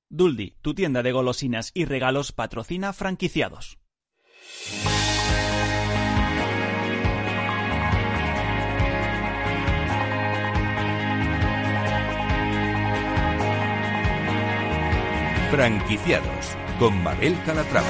Duldi, tu tienda de golosinas y regalos, patrocina Franquiciados. Franquiciados, con Mabel Calatrava.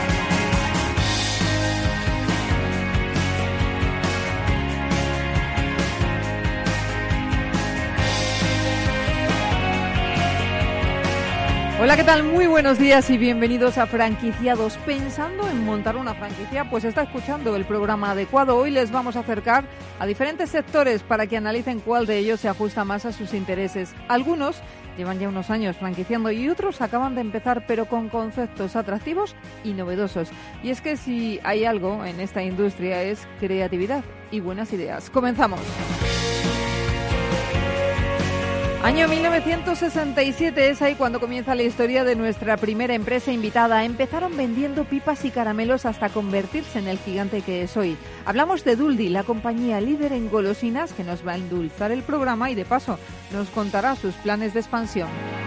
Hola, ¿qué tal? Muy buenos días y bienvenidos a Franquiciados. ¿Pensando en montar una franquicia? Pues está escuchando el programa adecuado. Hoy les vamos a acercar a diferentes sectores para que analicen cuál de ellos se ajusta más a sus intereses. Algunos llevan ya unos años franquiciando y otros acaban de empezar, pero con conceptos atractivos y novedosos. Y es que si hay algo en esta industria es creatividad y buenas ideas. Comenzamos. Año 1967 es ahí cuando comienza la historia de nuestra primera empresa invitada. Empezaron vendiendo pipas y caramelos hasta convertirse en el gigante que es hoy. Hablamos de Duldi, la compañía líder en golosinas que nos va a endulzar el programa y de paso nos contará sus planes de expansión.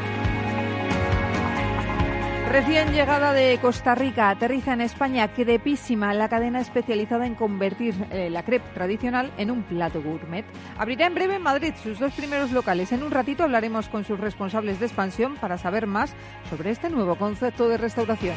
Recién llegada de Costa Rica, aterriza en España Crepísima, la cadena especializada en convertir la crepe tradicional en un plato gourmet. Abrirá en breve en Madrid sus 2 primeros locales. En un ratito hablaremos con sus responsables de expansión para saber más sobre este nuevo concepto de restauración.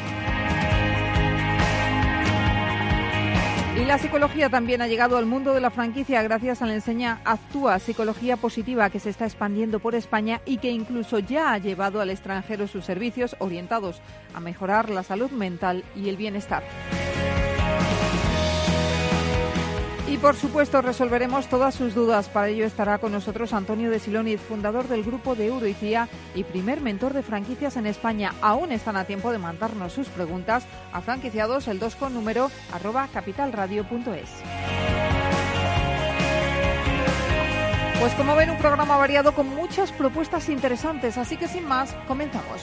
Y la psicología también ha llegado al mundo de la franquicia gracias a la enseña Actúa, psicología positiva que se está expandiendo por España y que incluso ya ha llevado al extranjero sus servicios orientados a mejorar la salud mental y el bienestar. Y por supuesto resolveremos todas sus dudas. Para ello estará con nosotros Antonio de Siloniz, fundador del grupo de Euroicía y primer mentor de franquicias en España. Aún están a tiempo de mandarnos sus preguntas a franquiciados, el 2 con número, @capitalradio.es. Pues como ven, un programa variado con muchas propuestas interesantes. Así que sin más, comenzamos.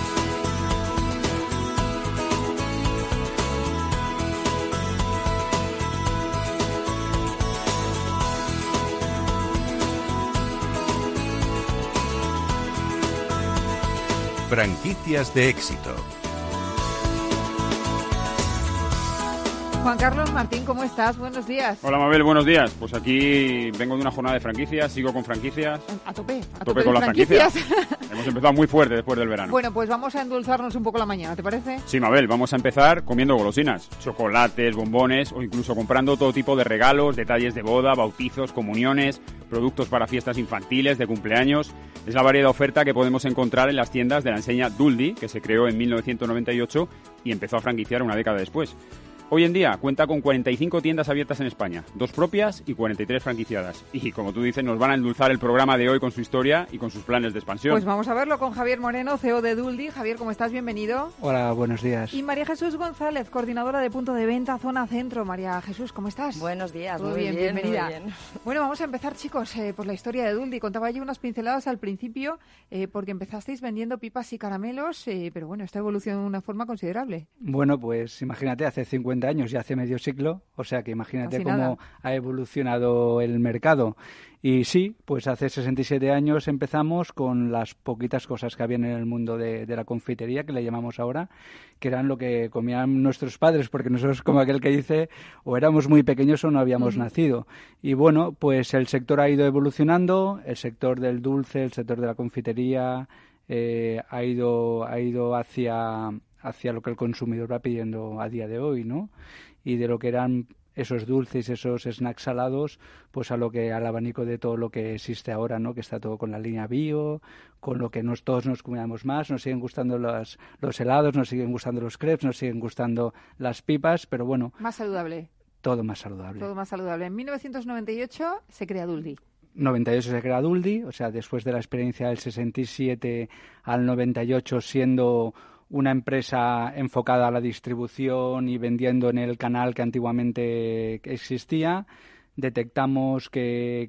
Franquicias de éxito. Juan Carlos Martín, ¿cómo estás? Buenos días. Hola Mabel, buenos días. Pues aquí vengo de una jornada de franquicias, sigo con franquicias. A tope con las franquicias. Hemos empezado muy fuerte después del verano. Bueno, pues vamos a endulzarnos un poco la mañana, ¿te parece? Sí, Mabel, vamos a empezar comiendo golosinas, chocolates, bombones o incluso comprando todo tipo de regalos, detalles de boda, bautizos, comuniones, productos para fiestas infantiles, de cumpleaños. Es la variedad de oferta que podemos encontrar en las tiendas de la enseña Duldi, que se creó en 1998 y empezó a franquiciar una década después. Hoy en día cuenta con 45 tiendas abiertas en España, 2 propias y 43 franquiciadas. Y como tú dices, nos van a endulzar el programa de hoy con su historia y con sus planes de expansión. Pues vamos a verlo con Javier Moreno, CEO de Duldi. Javier, ¿cómo estás? Bienvenido. Hola, buenos días. Y María Jesús González, coordinadora de punto de venta Zona Centro. María Jesús, ¿cómo estás? Buenos días, muy bien, bienvenida. Muy bien. Bueno, vamos a empezar, chicos, por la historia de Duldi. Contaba yo unas pinceladas al principio, porque empezasteis vendiendo pipas y caramelos, pero bueno, esto ha evolucionado de una forma considerable. Bueno, pues imagínate, hace 50 años y hace medio siglo, o sea que imagínate Casi cómo nada. ha evolucionado el mercado. Y sí, pues hace 67 años empezamos con las poquitas cosas que habían en el mundo de la confitería, que le llamamos ahora, que eran lo que comían nuestros padres, porque nosotros, como aquel que dice, o éramos muy pequeños o no habíamos nacido. Y bueno, pues el sector ha ido evolucionando, el sector del dulce, el sector de la confitería, ha ido hacia lo que el consumidor va pidiendo a día de hoy, ¿no? Y de lo que eran esos dulces, esos snacks salados, pues al abanico de todo lo que existe ahora, ¿no? Que está todo con la línea bio, con lo que todos nos comíamos más, nos siguen gustando los helados, nos siguen gustando los crepes, nos siguen gustando las pipas, pero bueno. Más saludable. Todo más saludable. Todo más saludable. En 1998 se crea Duldi. 98 se crea Duldi, o sea, después de la experiencia del 67 al 98 siendo una empresa enfocada a la distribución y vendiendo en el canal que antiguamente existía. Detectamos que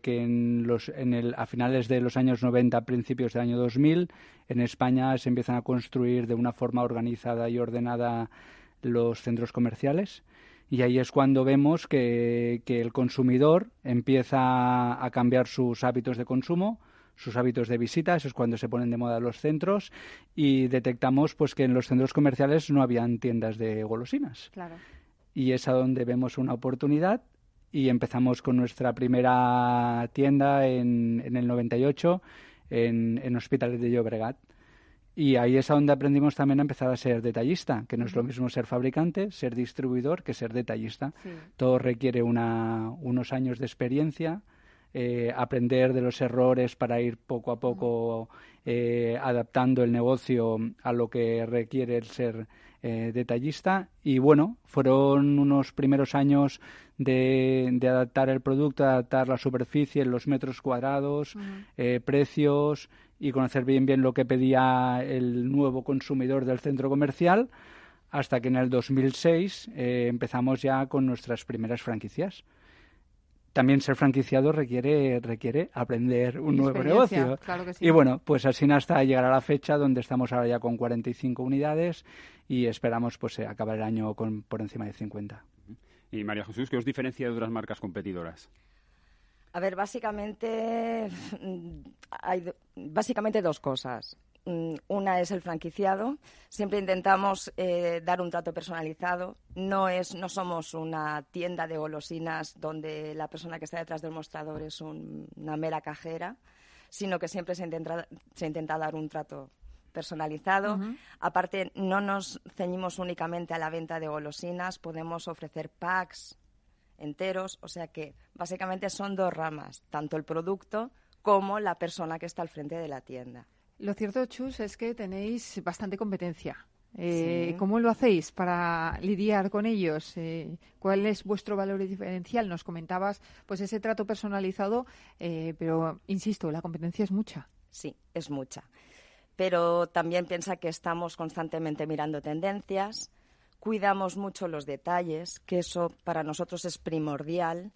a finales de los años 90, principios del año 2000, en España se empiezan a construir de una forma organizada y ordenada los centros comerciales. Y ahí es cuando vemos que el consumidor empieza a cambiar sus hábitos de consumo, sus hábitos de visita, eso es cuando se ponen de moda los centros, y detectamos pues que en los centros comerciales no habían tiendas de golosinas. Claro. Y es a donde vemos una oportunidad y empezamos con nuestra primera tienda en el 98 en Hospitalet de Llobregat. Y ahí es a donde aprendimos también a empezar a ser detallista, que no es lo mismo ser fabricante, ser distribuidor, que ser detallista. Sí. Todo requiere unos años de experiencia, aprender de los errores para ir poco a poco adaptando el negocio a lo que requiere el ser detallista. Y bueno, fueron unos primeros años de adaptar el producto, adaptar la superficie, los metros cuadrados, precios, y conocer bien lo que pedía el nuevo consumidor del centro comercial, hasta que en el 2006 empezamos ya con nuestras primeras franquicias. También ser franquiciado requiere aprender un nuevo negocio. Claro que sí. Y bueno, pues así hasta llegar a la fecha donde estamos ahora ya con 45 unidades y esperamos pues acabar el año por encima de 50. Y María Jesús, ¿qué os diferencia de otras marcas competidoras? A ver, básicamente hay dos cosas. Una es el franquiciado. Siempre intentamos dar un trato personalizado. No somos una tienda de golosinas donde la persona que está detrás del mostrador es una mera cajera, sino que siempre se intenta dar un trato personalizado. Uh-huh. Aparte, no nos ceñimos únicamente a la venta de golosinas, podemos ofrecer packs enteros, o sea que básicamente son dos ramas, tanto el producto como la persona que está al frente de la tienda. Lo cierto, Chus, es que tenéis bastante competencia. Sí. ¿Cómo lo hacéis para lidiar con ellos? ¿Cuál es vuestro valor diferencial? Nos comentabas pues ese trato personalizado, pero insisto, la competencia es mucha. Sí, es mucha. Pero también piensa que estamos constantemente mirando tendencias, cuidamos mucho los detalles, que eso para nosotros es primordial.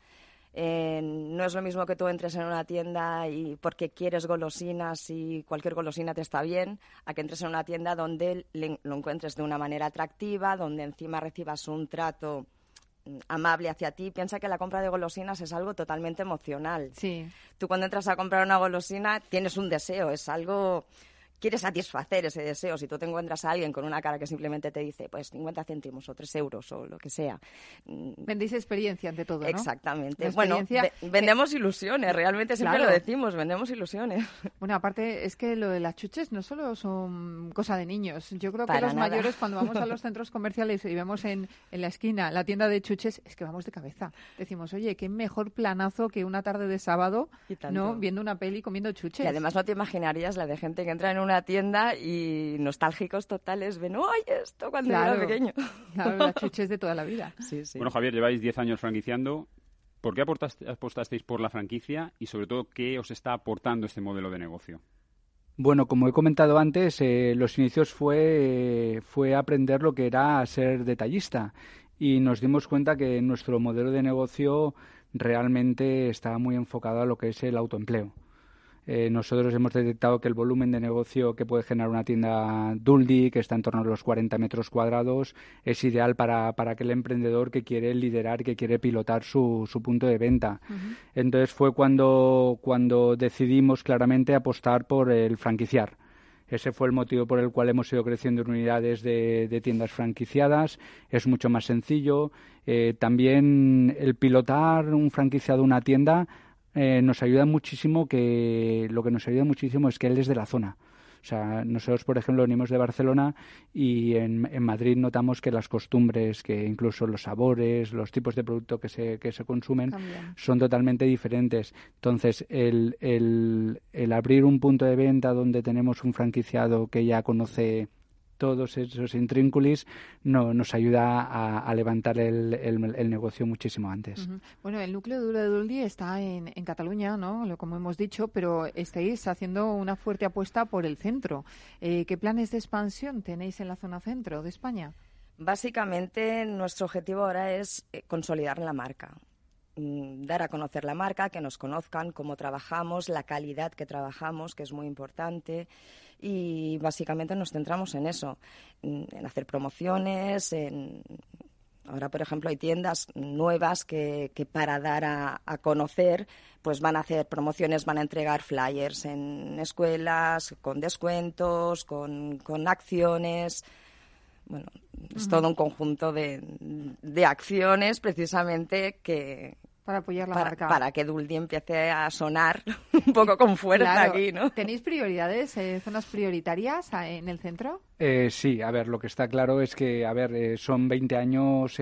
No es lo mismo que tú entres en una tienda y porque quieres golosinas y cualquier golosina te está bien, a que entres en una tienda donde lo encuentres de una manera atractiva, donde encima recibas un trato amable hacia ti. Piensa que la compra de golosinas es algo totalmente emocional. Sí. Tú cuando entras a comprar una golosina tienes un deseo, es algo... Quieres satisfacer ese deseo. Si tú te encuentras a alguien con una cara que simplemente te dice pues 50 céntimos o 3 euros o lo que sea. Vendéis experiencia ante todo, ¿no? Exactamente. Bueno, vendemos ilusiones, realmente siempre claro. Lo decimos, vendemos ilusiones. Bueno, aparte es que lo de las chuches no solo son cosa de niños. Yo creo que Para los nada. mayores cuando vamos a los centros comerciales y vemos en la esquina la tienda de chuches, es que vamos de cabeza. Decimos, oye, qué mejor planazo que una tarde de sábado, ¿no? Viendo una peli comiendo chuches. Y además no te imaginarías la de gente que entra en una tienda y nostálgicos totales ven, ¡ay, esto cuando era pequeño! Claro, las chuches de toda la vida. Sí, sí. Bueno, Javier, lleváis 10 años franquiciando. ¿Por qué apostasteis por la franquicia y, sobre todo, qué os está aportando este modelo de negocio? Bueno, como he comentado antes, los inicios fue aprender lo que era ser detallista y nos dimos cuenta que nuestro modelo de negocio realmente estaba muy enfocado a lo que es el autoempleo. Nosotros hemos detectado que el volumen de negocio que puede generar una tienda Duldi, que está en torno a los 40 metros cuadrados, es ideal para aquel emprendedor que quiere liderar, que quiere pilotar su punto de venta. Uh-huh. Entonces fue cuando decidimos claramente apostar por el franquiciar. Ese fue el motivo por el cual hemos ido creciendo en unidades de tiendas franquiciadas. Es mucho más sencillo. También el pilotar un franquiciado una tienda nos ayuda muchísimo, lo que nos ayuda muchísimo es que él es de la zona. O sea, nosotros, por ejemplo, venimos de Barcelona y en Madrid notamos que las costumbres, que incluso los sabores, los tipos de producto que se consumen son totalmente diferentes. Entonces, el abrir un punto de venta donde tenemos un franquiciado que ya conoce todos esos intrínculis nos ayuda a levantar el negocio muchísimo antes. Uh-huh. Bueno, el núcleo duro de Duldi está en Cataluña, ¿no? Como hemos dicho, pero estáis haciendo una fuerte apuesta por el centro. ¿Qué planes de expansión tenéis en la zona centro de España? Básicamente, nuestro objetivo ahora es consolidar la marca. Dar a conocer la marca, que nos conozcan cómo trabajamos, la calidad que trabajamos, que es muy importante, y básicamente nos centramos en eso, en hacer promociones, en Ahora, por ejemplo, hay tiendas nuevas que para dar a conocer, pues van a hacer promociones, van a entregar flyers en escuelas, con descuentos, con acciones. Bueno, es todo un conjunto de acciones precisamente que... Para apoyar la marca. Para que Duldi empiece a sonar un poco con fuerza, claro, aquí, ¿no? ¿Tenéis prioridades, zonas prioritarias en el centro? Sí, a ver, lo que está claro es que, son 20 años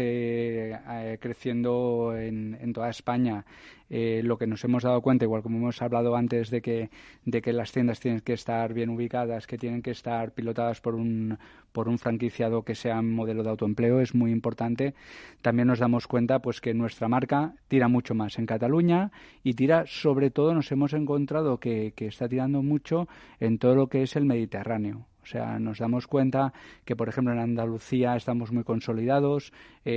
creciendo en toda España. Lo que nos hemos dado cuenta, igual como hemos hablado antes, de que las tiendas tienen que estar bien ubicadas, que tienen que estar pilotadas por un franquiciado que sea un modelo de autoempleo, es muy importante. También nos damos cuenta pues que nuestra marca tira mucho más en Cataluña y tira, sobre todo, nos hemos encontrado que está tirando mucho en todo lo que es el Mediterráneo. O sea, nos damos cuenta que, por ejemplo, en Andalucía estamos muy consolidados.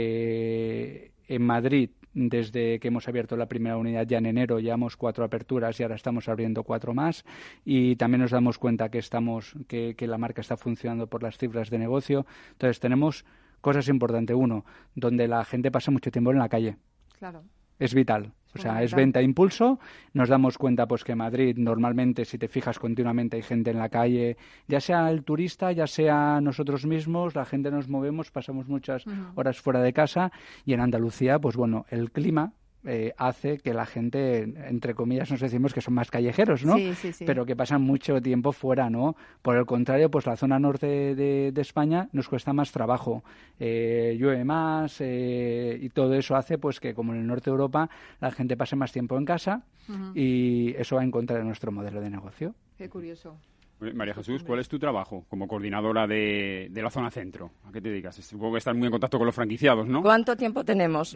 En Madrid, desde que hemos abierto la primera unidad ya en enero, llevamos 4 aperturas y ahora estamos abriendo 4 más. Y también nos damos cuenta que la marca está funcionando por las cifras de negocio. Entonces, tenemos cosas importantes. Uno, donde la gente pasa mucho tiempo en la calle. Claro. Es vital. O sea, es venta a impulso. Nos damos cuenta pues que en Madrid normalmente, si te fijas, continuamente hay gente en la calle, ya sea el turista, ya sea nosotros mismos, la gente nos movemos, pasamos muchas horas fuera de casa, y en Andalucía, pues bueno, el clima hace que la gente, entre comillas, nos decimos que son más callejeros, ¿no? Sí. Pero que pasan mucho tiempo fuera, ¿no? Por el contrario, pues la zona norte de España nos cuesta más trabajo, llueve más y todo eso hace pues que, como en el norte de Europa, la gente pase más tiempo en casa y eso va en contra de nuestro modelo de negocio. Qué curioso. María Jesús, ¿cuál es tu trabajo como coordinadora de la zona centro? ¿A qué te dedicas? Supongo que estás muy en contacto con los franquiciados, ¿no? ¿Cuánto tiempo tenemos?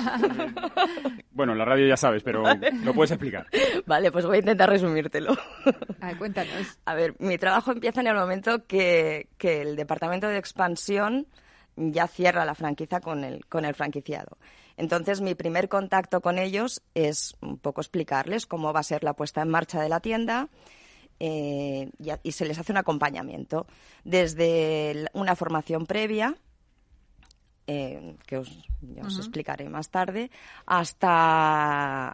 Bueno, la radio ya sabes, pero lo puedes explicar. Vale, pues voy a intentar resumírtelo. A ver, cuéntanos. A ver, mi trabajo empieza en el momento que el departamento de expansión ya cierra la franquicia con el franquiciado. Entonces, mi primer contacto con ellos es un poco explicarles cómo va a ser la puesta en marcha de la tienda. Y se les hace un acompañamiento desde una formación previa que os explicaré más tarde hasta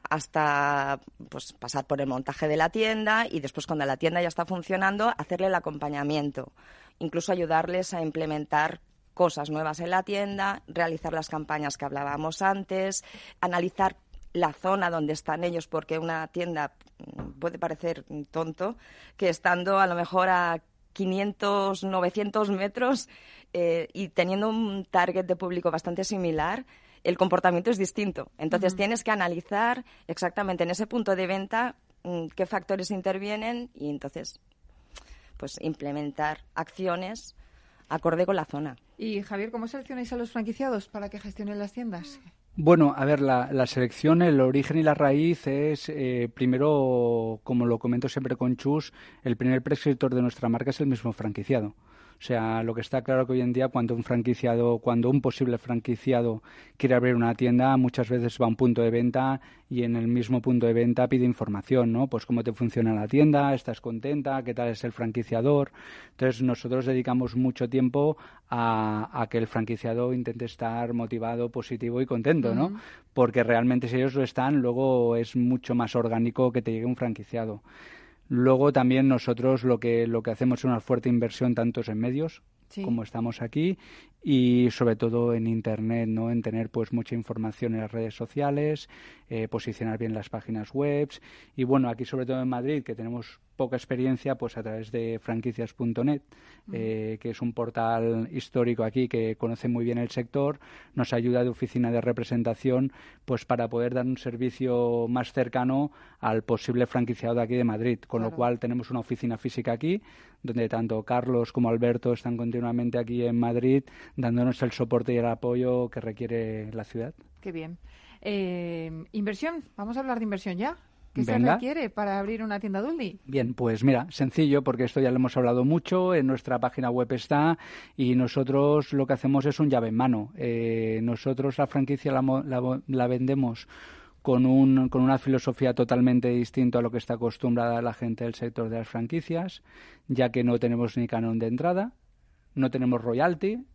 pues pasar por el montaje de la tienda y después, cuando la tienda ya está funcionando, hacerle el acompañamiento, incluso ayudarles a implementar cosas nuevas en la tienda, realizar las campañas que hablábamos antes, analizar la zona donde están ellos, porque una tienda puede parecer tonto que estando a lo mejor a 500, 900 metros y teniendo un target de público bastante similar, el comportamiento es distinto. Entonces tienes que analizar exactamente en ese punto de venta qué factores intervienen y entonces pues implementar acciones acorde con la zona. Y Javier, ¿cómo seleccionáis a los franquiciados para que gestionen las tiendas? Bueno, a ver, la selección, el origen y la raíz es, primero, como lo comento siempre con Chus, el primer prescriptor de nuestra marca es el mismo franquiciado. O sea, lo que está claro que hoy en día, cuando un posible franquiciado quiere abrir una tienda, muchas veces va a un punto de venta y en el mismo punto de venta pide información, ¿no? Pues cómo te funciona la tienda, estás contenta, qué tal es el franquiciador. Entonces, nosotros dedicamos mucho tiempo a que el franquiciado intente estar motivado, positivo y contento, ¿no? Porque realmente, si ellos lo están, luego es mucho más orgánico que te llegue un franquiciado. Luego también nosotros lo que hacemos es una fuerte inversión tanto en medios como estamos aquí y sobre todo en Internet, ¿no? En tener pues mucha información en las redes sociales, posicionar bien las páginas web y bueno, aquí sobre todo en Madrid, que tenemos poca experiencia, pues a través de franquicias.net, que es un portal histórico aquí que conoce muy bien el sector, nos ayuda de oficina de representación pues para poder dar un servicio más cercano al posible franquiciado de aquí de Madrid, con lo cual tenemos una oficina física aquí, donde tanto Carlos como Alberto están continuamente aquí en Madrid dándonos el soporte y el apoyo que requiere la ciudad. Qué bien. Inversión, vamos a hablar de inversión ya. ¿Qué se requiere para abrir una tienda Duldi? Bien, pues mira, sencillo, porque esto ya lo hemos hablado mucho, en nuestra página web está, y nosotros lo que hacemos es un llave en mano. Nosotros la franquicia la vendemos con una filosofía totalmente distinta a lo que está acostumbrada la gente del sector de las franquicias, ya que no tenemos ni canon de entrada, no tenemos royalty,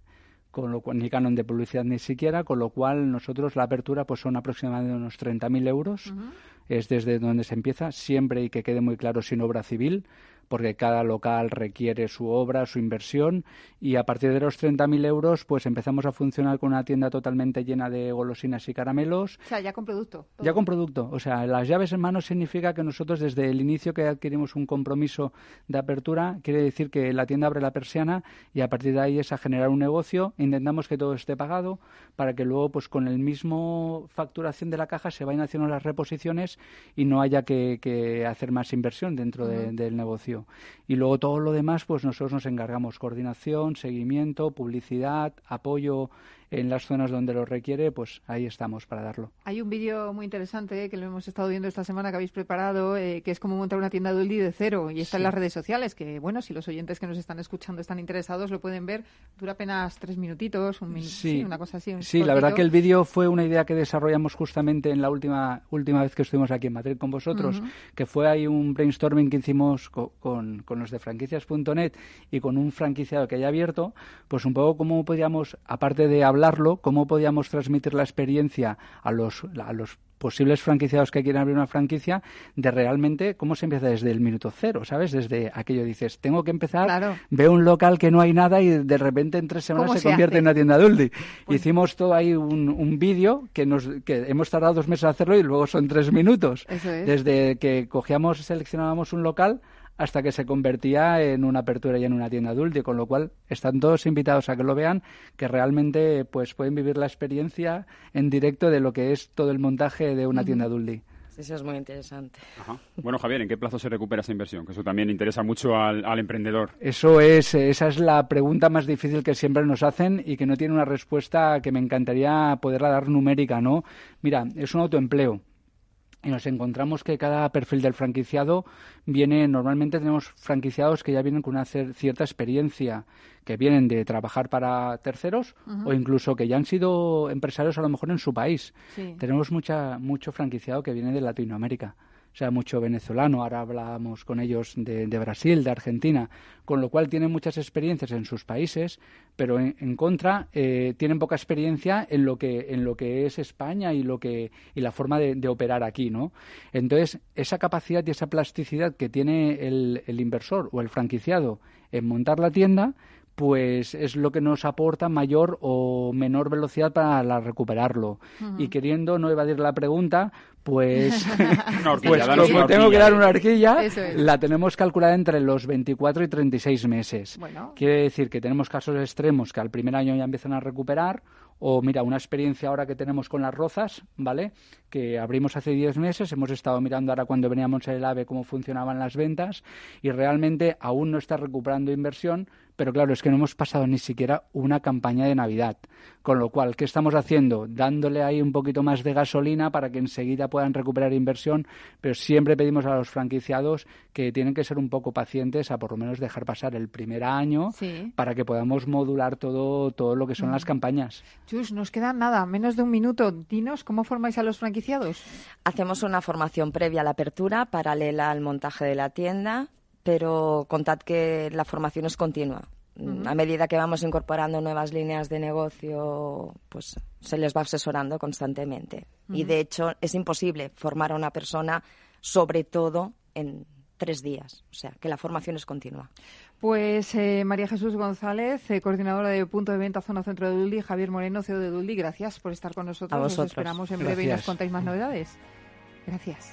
con lo cual ni canon de publicidad ni siquiera, con lo cual nosotros la apertura pues son aproximadamente unos 30.000 euros, es desde donde se empieza, siempre y que quede muy claro sin obra civil, porque cada local requiere su obra, su inversión, y a partir de los 30.000 euros pues empezamos a funcionar con una tienda totalmente llena de golosinas y caramelos. O sea, ya con producto. Todo. Ya con producto. O sea, las llaves en mano significa que nosotros desde el inicio que adquirimos un compromiso de apertura, quiere decir que la tienda abre la persiana y a partir de ahí es a generar un negocio. Intentamos que todo esté pagado para que luego pues con el mismo facturación de la caja se vayan haciendo las reposiciones y no haya que hacer más inversión dentro del negocio. Y luego todo lo demás, pues nosotros nos encargamos coordinación, seguimiento, publicidad, apoyo en las zonas donde lo requiere, pues ahí estamos para darlo. Hay un vídeo muy interesante que lo hemos estado viendo esta semana que habéis preparado, que es cómo montar una tienda Duldi de cero, y está en las redes sociales, que bueno, si los oyentes que nos están escuchando están interesados, lo pueden ver. Dura apenas 3 minutitos, un minuto, sí, una cosa así. Sí, la verdad que el vídeo fue una idea que desarrollamos justamente en la última vez que estuvimos aquí en Madrid con vosotros, que fue ahí un brainstorming que hicimos con los de franquicias.net y con un franquiciado que haya abierto, pues un poco cómo podíamos, aparte de hablarlo, cómo podíamos transmitir la experiencia a los posibles franquiciados que quieran abrir una franquicia, de realmente cómo se empieza desde el minuto cero, ¿sabes? Desde aquello dices, tengo que empezar, veo un local que no hay nada y de repente en 3 semanas se convierte en una tienda Duldi. Pues hicimos todo ahí un vídeo que hemos tardado 2 meses en hacerlo y luego son 3 minutos. Eso es. Desde que seleccionábamos un local hasta que se convertía en una apertura y en una tienda Duldi, con lo cual están todos invitados a que lo vean, que realmente pues pueden vivir la experiencia en directo de lo que es todo el montaje de una tienda Duldi. Eso es muy interesante. Ajá. Bueno, Javier, ¿en qué plazo se recupera esa inversión? Que eso también interesa mucho al emprendedor. Esa es la pregunta más difícil que siempre nos hacen y que no tiene una respuesta que me encantaría poderla dar numérica, ¿no? Mira, es un autoempleo. Y nos encontramos que cada perfil del franquiciado normalmente tenemos franquiciados que ya vienen con una cierta experiencia, que vienen de trabajar para terceros o incluso que ya han sido empresarios a lo mejor en su país. Sí. Tenemos mucho franquiciado que viene de Latinoamérica. O sea, mucho venezolano, ahora hablábamos con ellos de Brasil, de Argentina, con lo cual tienen muchas experiencias en sus países, pero en contra tienen poca experiencia en lo que es España y la forma de operar aquí, ¿no? Entonces, esa capacidad y esa plasticidad que tiene el inversor o el franquiciado en montar la tienda, pues es lo que nos aporta mayor o menor velocidad para recuperarlo. Y queriendo no evadir la pregunta, pues como tengo que dar una horquilla, la tenemos calculada entre los 24 y 36 meses. Bueno. Quiere decir que tenemos casos extremos que al primer año ya empiezan a recuperar, o mira, una experiencia ahora que tenemos con las Rozas, ¿vale? Que abrimos hace 10 meses, hemos estado mirando ahora cuando veníamos en el AVE cómo funcionaban las ventas y realmente aún no está recuperando inversión, pero claro, es que no hemos pasado ni siquiera una campaña de Navidad. Con lo cual, ¿qué estamos haciendo? Dándole ahí un poquito más de gasolina para que enseguida puedan recuperar inversión, pero siempre pedimos a los franquiciados que tienen que ser un poco pacientes a por lo menos dejar pasar el primer año para que podamos modular todo lo que son las campañas. Chus, nos queda nada, menos de un minuto. Dinos, ¿cómo formáis a los franquiciados? Hacemos una formación previa a la apertura, paralela al montaje de la tienda, pero contad que la formación es continua. A medida que vamos incorporando nuevas líneas de negocio, pues se les va asesorando constantemente. Y de hecho es imposible formar a una persona, sobre todo en 3 días. O sea, que la formación es continua. Pues María Jesús González, coordinadora de Punto de Venta Zona Centro de Duldi, Javier Moreno, CEO de Duldi, gracias por estar con nosotros. A vosotros. Os esperamos en breve y nos contáis más novedades. Gracias.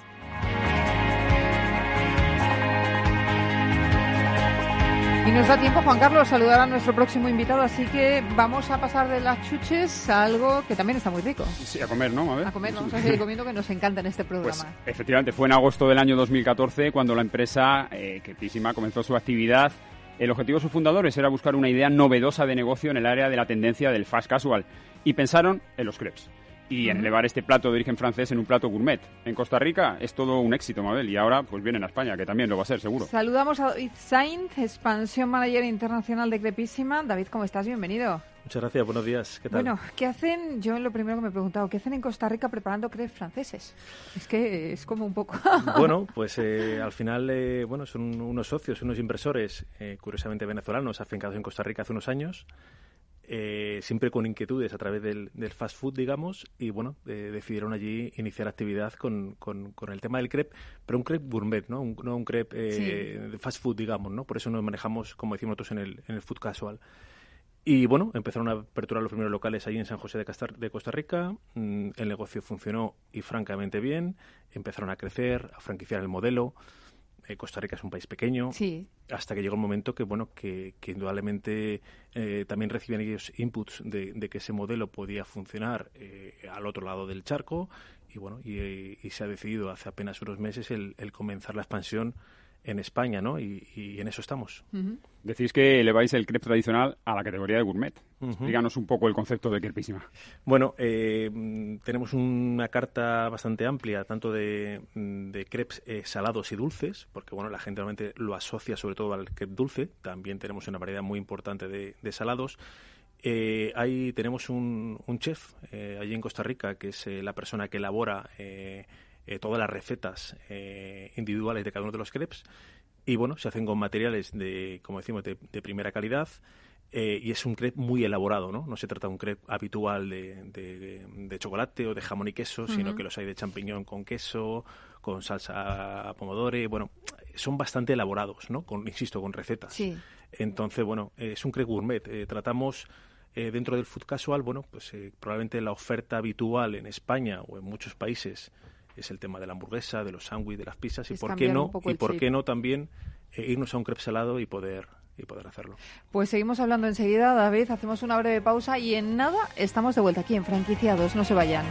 Y nos da tiempo, Juan Carlos, saludar a nuestro próximo invitado, así que vamos a pasar de las chuches a algo que también está muy rico. Sí, a comer, ¿no? A comer, vamos a seguir comiendo, que nos encanta en este programa. Pues efectivamente, fue en agosto del año 2014 cuando la empresa, Quietísima, comenzó su actividad. El objetivo de sus fundadores era buscar una idea novedosa de negocio en el área de la tendencia del fast casual y pensaron en los crepes y en elevar este plato de origen francés en un plato gourmet. En Costa Rica es todo un éxito, Mabel, y ahora pues vienen a España, que también lo va a ser, seguro. Saludamos a David Sainz, Expansión Manager Internacional de Crepísima. David, ¿cómo estás? Bienvenido. Muchas gracias, buenos días. ¿Qué tal? Bueno, ¿qué hacen? Yo lo primero que me he preguntado, ¿qué hacen en Costa Rica preparando crepes franceses? Es que es como un poco... Bueno, pues al final, son unos socios, unos inversores, curiosamente venezolanos, afincados en Costa Rica hace unos años. siempre con inquietudes a través del fast food, digamos, y bueno, decidieron allí iniciar actividad con el tema del crepe, pero un crepe gourmet, ¿no? No un crepe de fast food, digamos, ¿no? Por eso nos manejamos, como decimos nosotros, en el food casual. Y bueno, empezaron a aperturar los primeros locales ahí en San José de Costa Rica. El negocio funcionó y francamente bien. Empezaron a crecer, a franquiciar el modelo. Costa Rica es un país pequeño, hasta que llegó el momento que indudablemente también recibían ellos inputs de que ese modelo podía funcionar al otro lado del charco, y bueno, y se ha decidido hace apenas unos meses el comenzar la expansión en España, ¿no? Y en eso estamos. Uh-huh. Decís que eleváis el crepe tradicional a la categoría de gourmet. Díganos un poco el concepto de crepísima. Bueno, tenemos una carta bastante amplia, tanto de crepes salados y dulces, porque bueno, la gente realmente lo asocia sobre todo al crepe dulce. También tenemos una variedad muy importante de salados. Ahí tenemos un chef allí en Costa Rica, que es la persona que elabora todas las recetas individuales de cada uno de los crepes, y bueno, se hacen con materiales como decimos, de primera calidad, y es un crepe muy elaborado, ¿no? No se trata de un crepe habitual de chocolate o de jamón y queso, sino que los hay de champiñón con queso, con salsa pomodoro. Bueno, son bastante elaborados, ¿no? Insisto, con recetas. Sí. Entonces, bueno, es un crepe gourmet. Tratamos dentro del food casual, bueno, pues probablemente la oferta habitual en España o en muchos países es el tema de la hamburguesa, de los sándwiches, de las pizzas, y por qué no también irnos a un crepe salado y poder hacerlo. Pues seguimos hablando enseguida, David, hacemos una breve pausa y en nada estamos de vuelta aquí en Franquiciados, no se vayan.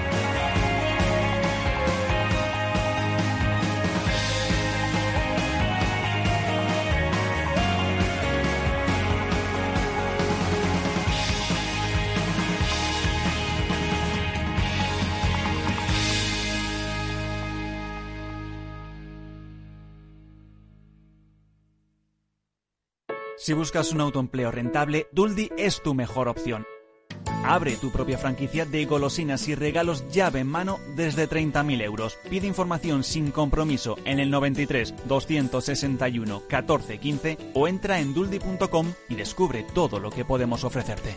Si buscas un autoempleo rentable, Duldi es tu mejor opción. Abre tu propia franquicia de golosinas y regalos llave en mano desde 30.000 euros. Pide información sin compromiso en el 93 261 14 15 o entra en duldi.com y descubre todo lo que podemos ofrecerte.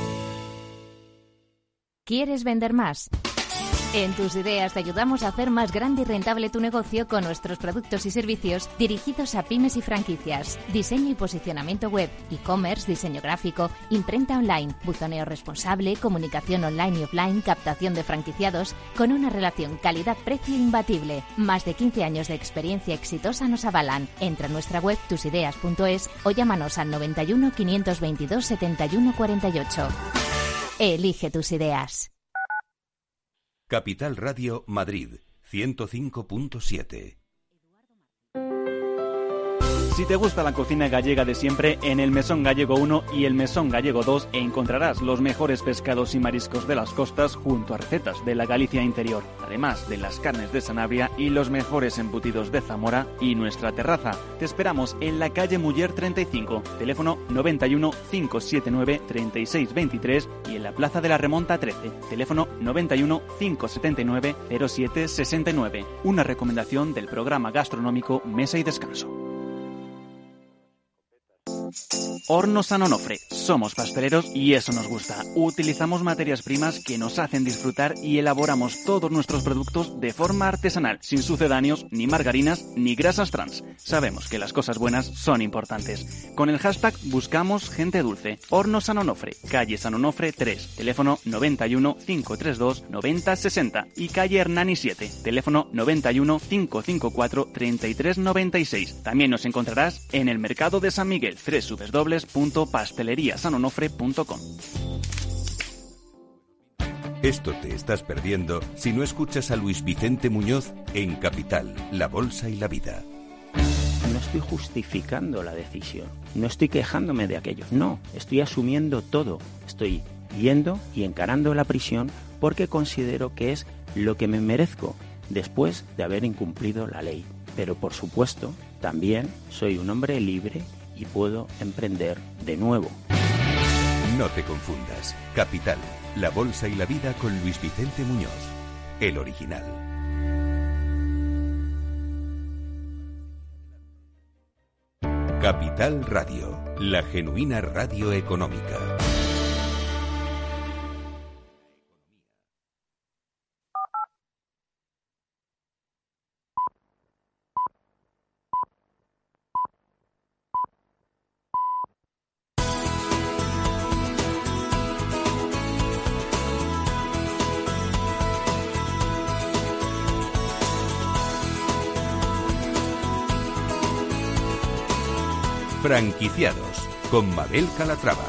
¿Quieres vender más? En Tus Ideas te ayudamos a hacer más grande y rentable tu negocio con nuestros productos y servicios dirigidos a pymes y franquicias. Diseño y posicionamiento web, e-commerce, diseño gráfico, imprenta online, buzoneo responsable, comunicación online y offline, captación de franquiciados, con una relación calidad-precio imbatible. Más de 15 años de experiencia exitosa nos avalan. Entra en nuestra web tusideas.es o llámanos al 91 522 71 48. Elige tus ideas. Capital Radio Madrid, 105.7. Si te gusta la cocina gallega de siempre, en el Mesón Gallego 1 y el Mesón Gallego 2 encontrarás los mejores pescados y mariscos de las costas junto a recetas de la Galicia interior, además de las carnes de Sanabria y los mejores embutidos de Zamora y nuestra terraza. Te esperamos en la calle Muller 35, teléfono 91 579 3623 y en la Plaza de la Remonta 13, teléfono 91 579 0769. Una recomendación del programa gastronómico Mesa y Descanso. Hornos San Onofre. Somos pasteleros y eso nos gusta. Utilizamos materias primas que nos hacen disfrutar y elaboramos todos nuestros productos de forma artesanal, sin sucedáneos, ni margarinas, ni grasas trans. Sabemos que las cosas buenas son importantes. Con el hashtag buscamos gente dulce. Hornos San Onofre, calle San Onofre 3, teléfono 91 532 9060 y calle Hernani 7, teléfono 91 554 3396. También nos encontrarás en el Mercado de San Miguel, www.pasteleriasanonofre.com. Esto te estás perdiendo si no escuchas a Luis Vicente Muñoz en Capital, La Bolsa y la Vida. No estoy justificando la decisión, no estoy quejándome de aquello, no, estoy asumiendo todo. Estoy yendo y encarando la prisión porque considero que es lo que me merezco después de haber incumplido la ley. Pero por supuesto, también soy un hombre libre y puedo emprender de nuevo. No te confundas. Capital, La Bolsa y la Vida con Luis Vicente Muñoz, el original. Capital Radio, la genuina radio económica. Franquiciados, con Mabel Calatrava.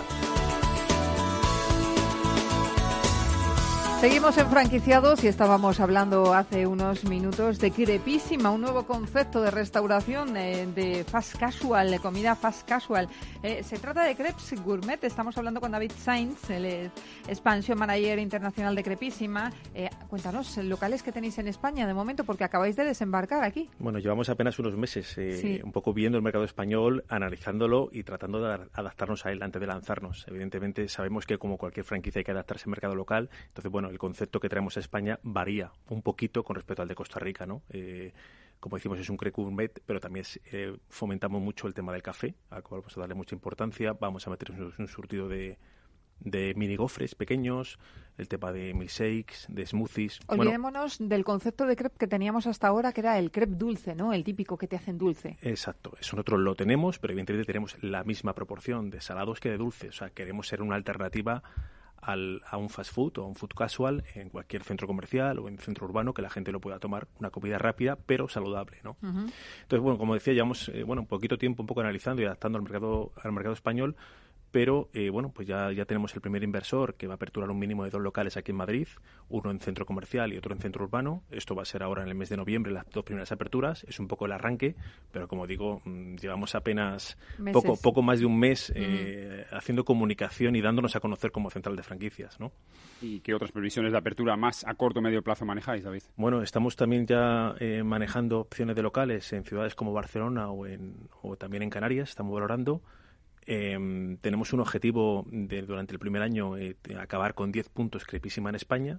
Seguimos en Franquiciados y estábamos hablando hace unos minutos de Crepísima, un nuevo concepto de restauración de fast casual, de comida fast casual. Se trata de crepes gourmet. Estamos hablando con David Sainz, el expansion manager internacional de Crepísima. Cuéntanos, locales que tenéis en España de momento, porque acabáis de desembarcar aquí. Bueno, llevamos apenas unos meses Sí. un poco viendo el mercado español, analizándolo y tratando de adaptarnos a él antes de lanzarnos. Evidentemente sabemos que como cualquier franquicia hay que adaptarse al mercado local. Entonces, bueno, el concepto que traemos a España varía un poquito con respecto al de Costa Rica, ¿no? Como decimos, es un crepe gourmet, pero también fomentamos mucho el tema del café, al cual vamos a darle mucha importancia. Vamos a meter un surtido de mini gofres pequeños, el tema de milkshakes, de smoothies. Olvidémonos del concepto de crepe que teníamos hasta ahora, que era el crepe dulce, ¿no? El típico que te hacen dulce. Exacto, eso nosotros lo tenemos, pero evidentemente tenemos la misma proporción de salados que de dulces. O sea, queremos ser una alternativa a un fast food o a un food casual en cualquier centro comercial o en centro urbano, que la gente lo pueda tomar, una comida rápida pero saludable, ¿no? Uh-huh. Entonces, bueno, como decía, llevamos un poquito tiempo un poco analizando y adaptando al mercado español, pero pues ya tenemos el primer inversor que va a aperturar un mínimo de 2 locales aquí en Madrid, uno en centro comercial y otro en centro urbano. Esto va a ser ahora en el mes de noviembre, las 2 primeras aperturas. Es un poco el arranque, pero como digo, llevamos apenas poco más de un mes haciendo comunicación y dándonos a conocer como central de franquicias, ¿no? ¿Y qué otras previsiones de apertura más a corto o medio plazo manejáis, David? Bueno, estamos también ya manejando opciones de locales en ciudades como Barcelona o también en Canarias. Estamos valorando. Tenemos un objetivo durante el primer año acabar con 10 puntos Crepísima en España.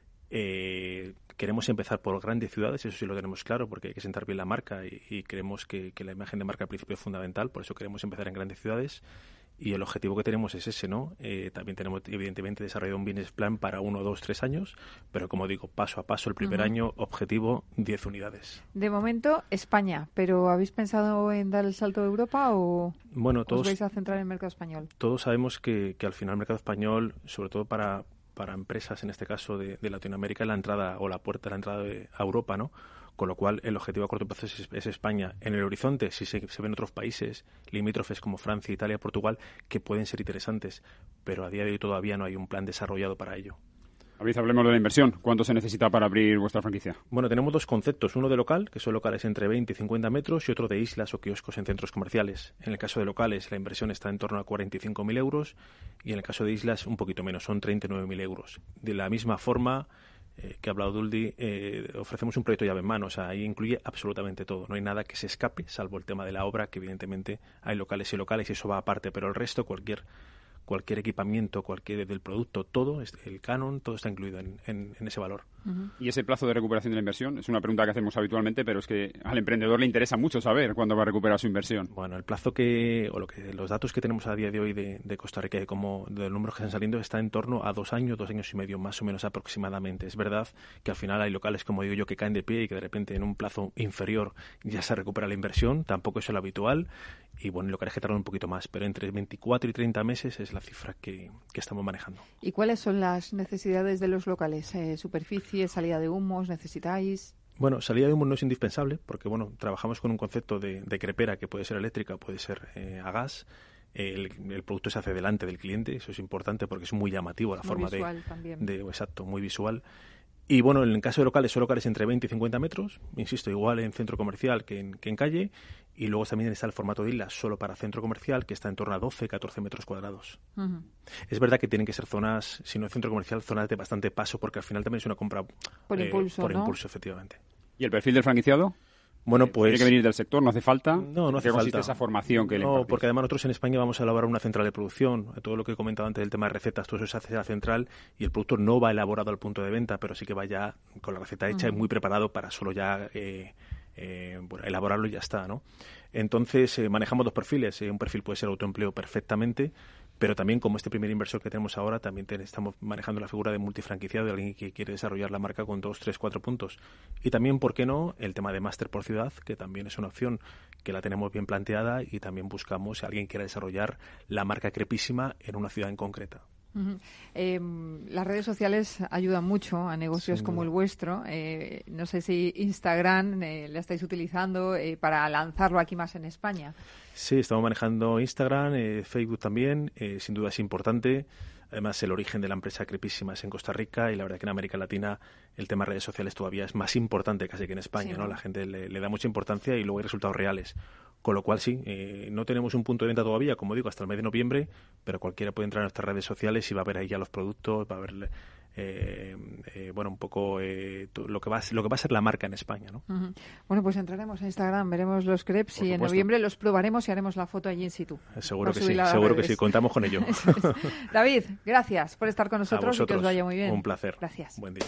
Queremos empezar por grandes ciudades, eso sí lo tenemos claro, porque hay que sentar bien la marca y creemos que la imagen de marca al principio es fundamental, por eso queremos empezar en grandes ciudades. Y el objetivo que tenemos es ese, ¿no? También tenemos, evidentemente, desarrollado un business plan para 1, 2, 3 años, pero como digo, paso a paso, el primer año, objetivo 10 unidades. De momento, España, pero ¿habéis pensado en dar el salto de Europa o os vais a centrar en el mercado español? Todos sabemos que al final el mercado español, sobre todo para empresas, en este caso de Latinoamérica, es la entrada o la puerta de la entrada a Europa, ¿no? Con lo cual, el objetivo a corto plazo es España. En el horizonte, si se ven otros países limítrofes como Francia, Italia, Portugal, que pueden ser interesantes, pero a día de hoy todavía no hay un plan desarrollado para ello. David, hablemos de la inversión. ¿Cuánto se necesita para abrir vuestra franquicia? Bueno, tenemos 2 conceptos. Uno de local, que son locales entre 20 y 50 metros, y otro de islas o kioscos en centros comerciales. En el caso de locales, la inversión está en torno a 45.000 euros, y en el caso de islas, un poquito menos, son 39.000 euros. De la misma forma que ha hablado Duldi, ofrecemos un proyecto llave en mano, o sea, ahí incluye absolutamente todo, no hay nada que se escape, salvo el tema de la obra, que evidentemente hay locales y locales y eso va aparte, pero el resto, cualquier equipamiento, cualquier del producto, todo, el canon, todo está incluido en ese valor. Uh-huh. ¿Y ese plazo de recuperación de la inversión? Es una pregunta que hacemos habitualmente, pero es que al emprendedor le interesa mucho saber cuándo va a recuperar su inversión. Bueno, el plazo los datos que tenemos a día de hoy de Costa Rica y como de los números que están saliendo está en torno a 2 años, 2 años y medio, más o menos aproximadamente. Es verdad que al final hay locales, como digo yo, que caen de pie y que de repente en un plazo inferior ya se recupera la inversión, tampoco es lo habitual. Y bueno, locales que tardan un poquito más, pero entre 24 y 30 meses es la cifra que estamos manejando. ¿Y cuáles son las necesidades de los locales? ¿Superficie, salida de humos, necesitáis? Bueno, salida de humo no es indispensable, porque bueno, trabajamos con un concepto de crepera que puede ser eléctrica, puede ser a gas. El producto se hace delante del cliente, eso es importante porque es muy llamativo la forma exacto, muy visual. Y bueno, en el caso de locales, son locales entre 20 y 50 metros, insisto, igual en centro comercial que en calle, y luego también está el formato de isla solo para centro comercial, que está en torno a 12, 14 metros cuadrados. Uh-huh. Es verdad que tienen que ser zonas, si no es centro comercial, zonas de bastante paso, porque al final también es una compra por impulso, ¿no? impulso, efectivamente. ¿Y el perfil del franquiciado? Bueno, pues... ¿Tiene que venir del sector? ¿No hace falta? No hace falta. Esa formación que le impartís? Porque además nosotros en España vamos a elaborar una central de producción. Todo lo que he comentado antes del tema de recetas, todo eso se hace en la central y el producto no va elaborado al punto de venta, pero sí que va ya con la receta hecha y muy preparado para solo ya elaborarlo y ya está, ¿no? Entonces manejamos 2 perfiles. Un perfil puede ser autoempleo perfectamente, pero también como este primer inversor que tenemos ahora, también estamos manejando la figura de multifranquiciado, de alguien que quiere desarrollar la marca con 2, 3, 4 puntos. Y también, ¿por qué no?, el tema de máster por ciudad, que también es una opción que la tenemos bien planteada y también buscamos si alguien quiera desarrollar la marca Crepísima en una ciudad en concreta. Las redes sociales ayudan mucho a negocios como el vuestro. No sé si Instagram la estáis utilizando para lanzarlo aquí más en España. Sí, estamos manejando Instagram, Facebook también. Sin duda es importante. Además, el origen de la empresa Crepísima es en Costa Rica y la verdad que en América Latina el tema de redes sociales todavía es más importante casi que en España, sí, ¿no? La gente le da mucha importancia y luego hay resultados reales. Con lo cual, sí, no tenemos un punto de venta todavía, como digo, hasta el mes de noviembre, pero cualquiera puede entrar a nuestras redes sociales y va a ver ahí ya los productos, va a ver un poco lo que va a ser la marca en España, ¿no? Bueno, pues entraremos a Instagram, veremos los crepes y en noviembre los probaremos y haremos la foto allí in situ. Seguro que sí, contamos con ello. David, gracias por estar con nosotros y que os vaya muy bien. Un placer. Gracias. Buen día.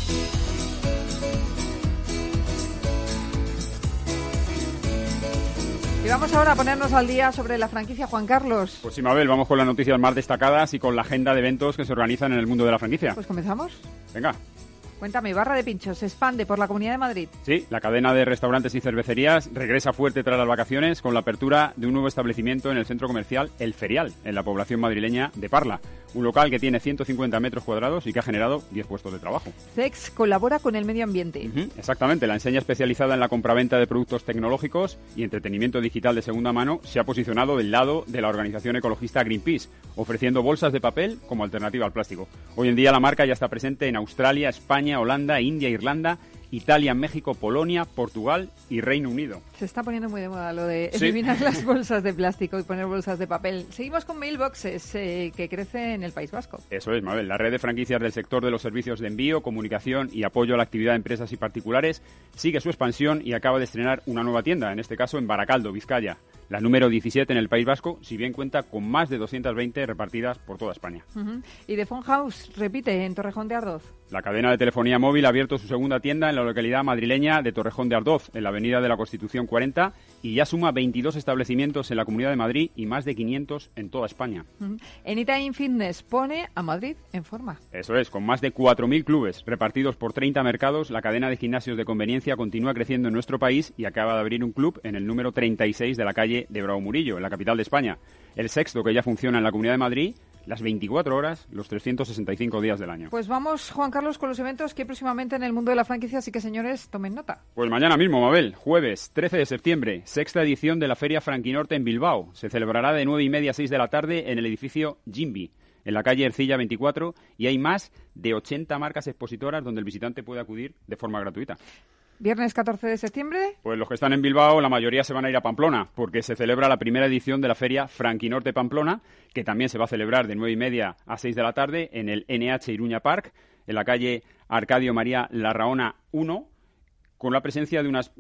Y vamos ahora a ponernos al día sobre la franquicia, Juan Carlos. Pues sí, Mabel, vamos con las noticias más destacadas y con la agenda de eventos que se organizan en el mundo de la franquicia. Pues comenzamos. Venga. Cuéntame, Barra de Pinchos se expande por la Comunidad de Madrid. Sí, la cadena de restaurantes y cervecerías regresa fuerte tras las vacaciones con la apertura de un nuevo establecimiento en el centro comercial El Ferial, en la población madrileña de Parla. Un local que tiene 150 metros cuadrados y que ha generado 10 puestos de trabajo. CEX colabora con el medio ambiente. Exactamente, la enseña especializada en la compraventa de productos tecnológicos y entretenimiento digital de segunda mano se ha posicionado del lado de la organización ecologista Greenpeace, ofreciendo bolsas de papel como alternativa al plástico. Hoy en día la marca ya está presente en Australia, España, Holanda, India, Irlanda, Italia, México, Polonia, Portugal y Reino Unido. Se está poniendo muy de moda lo de eliminar las bolsas de plástico y poner bolsas de papel. Seguimos con Mailboxes, que crece en el País Vasco. Eso es, Mabel. La red de franquicias del sector de los servicios de envío, comunicación y apoyo a la actividad de empresas y particulares sigue su expansión y acaba de estrenar una nueva tienda, en este caso en Baracaldo, Vizcaya. La número 17 en el País Vasco, si bien cuenta con más de 220 repartidas por toda España. Y The Phone House repite en Torrejón de Ardoz. La cadena de telefonía móvil ha abierto su segunda tienda en la localidad madrileña de Torrejón de Ardoz, en la avenida de la Constitución 40, y ya suma 22 establecimientos en la Comunidad de Madrid y más de 500 en toda España. Anytime Fitness pone a Madrid en forma. Eso es, con más de 4.000 clubes repartidos por 30 mercados, la cadena de gimnasios de conveniencia continúa creciendo en nuestro país y acaba de abrir un club en el número 36 de la calle de Bravo Murillo, en la capital de España. El sexto que ya funciona en la Comunidad de Madrid, las 24 horas, los 365 días del año. Pues vamos, Juan Carlos, con los eventos que hay próximamente en el mundo de la franquicia, así que señores, tomen nota. Pues mañana mismo, Mabel, jueves 13 de septiembre, sexta edición de la Feria Franquinorte en Bilbao. Se celebrará de 9:30 a 6 de la tarde en el edificio Jimby, en la calle Ercilla 24, y hay más de 80 marcas expositoras donde el visitante puede acudir de forma gratuita. Viernes 14 de septiembre. Pues los que están en Bilbao, la mayoría se van a ir a Pamplona, porque se celebra la primera edición de la Feria Franquinorte Pamplona, que también se va a celebrar de 9:30 a 6 de la tarde en el NH Iruña Park, en la calle Arcadio María Larraona 1, con la presencia de unas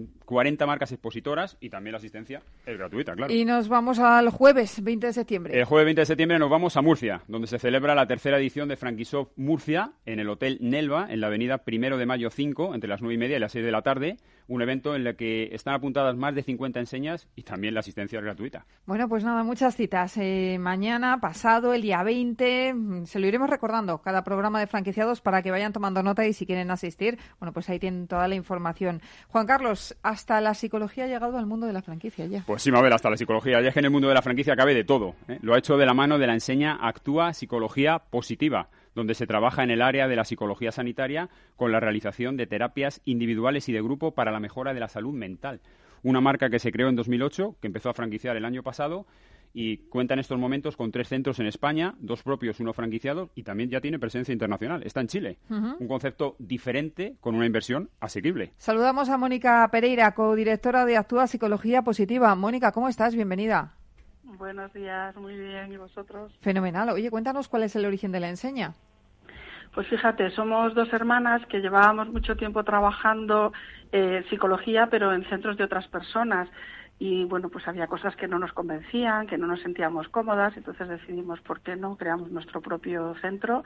40 marcas expositoras y también la asistencia es gratuita, claro. Y nos vamos al jueves 20 de septiembre. El jueves 20 de septiembre nos vamos a Murcia, donde se celebra la tercera edición de Franquisoft Murcia en el Hotel Nelva, en la avenida 1 de Mayo 5, entre las 9:30 y las 6 de la tarde. Un evento en el que están apuntadas más de 50 enseñas y también la asistencia es gratuita. Bueno, pues nada, muchas citas. Mañana, pasado, el día 20, se lo iremos recordando, cada programa de franquiciados, para que vayan tomando nota y si quieren asistir, bueno, pues ahí tienen toda la información. Juan Carlos, hasta la psicología ha llegado al mundo de la franquicia ya. Pues sí, Mabel, hasta la psicología. Ya es que en el mundo de la franquicia cabe de todo, ¿eh? Lo ha hecho de la mano de la enseña Actúa Psicología Positiva, donde se trabaja en el área de la psicología sanitaria con la realización de terapias individuales y de grupo para la mejora de la salud mental. Una marca que se creó en 2008, que empezó a franquiciar el año pasado y cuenta en estos momentos con 3 centros en España, 2 propios, 1 franquiciado, y también ya tiene presencia internacional. Está en Chile. Un concepto diferente con una inversión asequible. Saludamos a Mónica Pereira, codirectora de Actúa Psicología Positiva. Mónica, ¿cómo estás? Bienvenida. Buenos días, muy bien. ¿Y vosotros? Fenomenal. Oye, cuéntanos cuál es el origen de la enseña. Pues fíjate, somos 2 hermanas que llevábamos mucho tiempo trabajando psicología, pero en centros de otras personas. Y bueno, pues había cosas que no nos convencían, que no nos sentíamos cómodas, entonces decidimos, ¿por qué no? Creamos nuestro propio centro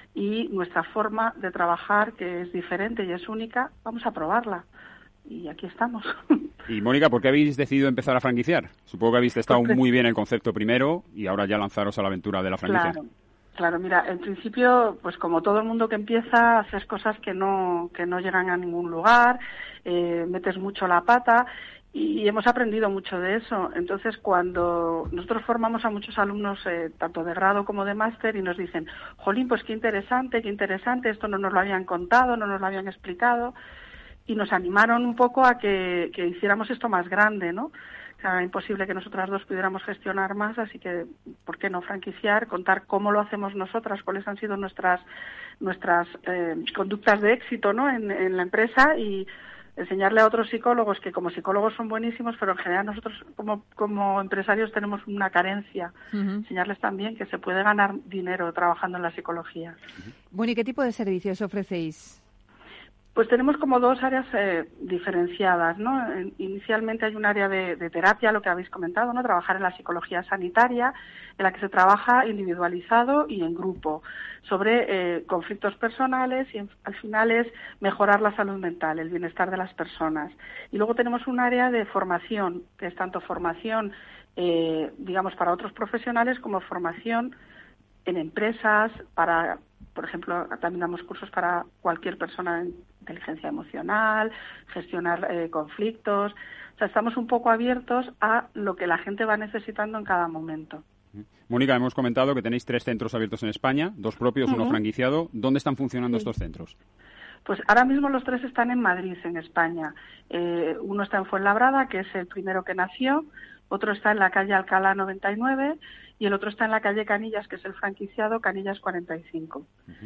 y nuestra forma de trabajar, que es diferente y es única, vamos a probarla. Y aquí estamos. Y Mónica, ¿por qué habéis decidido empezar a franquiciar? Supongo que habéis testado muy bien el concepto primero y ahora ya lanzaros a la aventura de la franquicia. Claro, mira, en principio, pues como todo el mundo que empieza, haces cosas que no llegan a ningún lugar, metes mucho la pata Y hemos aprendido mucho de eso. Entonces, cuando nosotros formamos a muchos alumnos, tanto de grado como de máster, y nos dicen, jolín, pues qué interesante, esto no nos lo habían contado, no nos lo habían explicado, y nos animaron un poco a que hiciéramos esto más grande, ¿no? O sea, era imposible que nosotras dos pudiéramos gestionar más, así que, ¿por qué no franquiciar? Contar cómo lo hacemos nosotras, cuáles han sido nuestras conductas de éxito, ¿no? En la empresa, y enseñarle a otros psicólogos que como psicólogos son buenísimos, pero en general nosotros como empresarios tenemos una carencia. Enseñarles también que se puede ganar dinero trabajando en la psicología. Bueno, ¿y qué tipo de servicios ofrecéis? Pues tenemos como dos áreas diferenciadas, ¿no? Inicialmente hay un área de terapia, lo que habéis comentado, ¿no? Trabajar en la psicología sanitaria, en la que se trabaja individualizado y en grupo, sobre conflictos personales, y al final es mejorar la salud mental, el bienestar de las personas. Y luego tenemos un área de formación, que es tanto formación, digamos, para otros profesionales, como formación en empresas, por ejemplo, también damos cursos para cualquier persona en inteligencia emocional, gestionar conflictos. O sea, estamos un poco abiertos a lo que la gente va necesitando en cada momento. Mónica, hemos comentado que tenéis 3 centros abiertos en España, 2 propios, uno franquiciado. ¿Dónde están funcionando estos centros? Pues ahora mismo los 3 están en Madrid, en España. Uno está en Fuenlabrada, que es el primero que nació, otro está en la calle Alcalá 99 y el otro está en la calle Canillas, que es el franquiciado Canillas 45.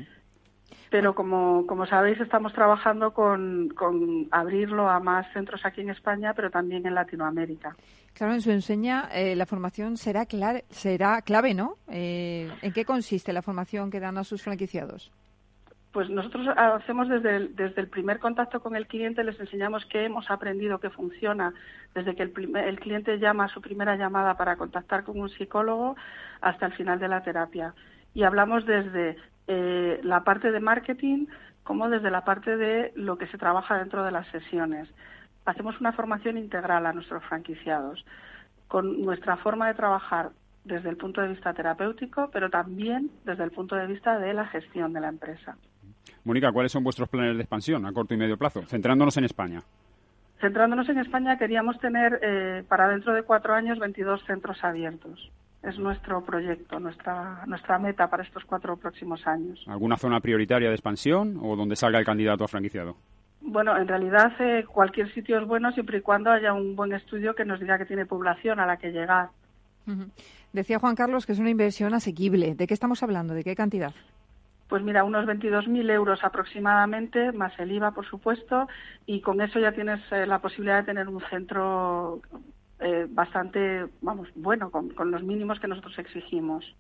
Pero como sabéis, estamos trabajando con abrirlo a más centros aquí en España, pero también en Latinoamérica. Claro, en su enseña la formación será clave, ¿no? ¿En qué consiste la formación que dan a sus franquiciados? Pues nosotros hacemos desde el primer contacto con el cliente, les enseñamos qué hemos aprendido que funciona, desde que el cliente llama a su primera llamada para contactar con un psicólogo hasta el final de la terapia. Y hablamos desde la parte de marketing como desde la parte de lo que se trabaja dentro de las sesiones. Hacemos una formación integral a nuestros franquiciados, con nuestra forma de trabajar desde el punto de vista terapéutico, pero también desde el punto de vista de la gestión de la empresa. Mónica, ¿cuáles son vuestros planes de expansión a corto y medio plazo? Centrándonos en España. Centrándonos en España, queríamos tener para dentro de 4 años 22 centros abiertos. Es nuestro proyecto, nuestra meta para estos 4 próximos años. ¿Alguna zona prioritaria de expansión o donde salga el candidato a franquiciado? Bueno, en realidad cualquier sitio es bueno siempre y cuando haya un buen estudio que nos diga que tiene población a la que llegar. Decía Juan Carlos que es una inversión asequible. ¿De qué estamos hablando? ¿De qué cantidad? Pues mira, unos 22.000 euros aproximadamente, más el IVA, por supuesto, y con eso ya tienes la posibilidad de tener un centro bastante, bueno, con los mínimos que nosotros exigimos.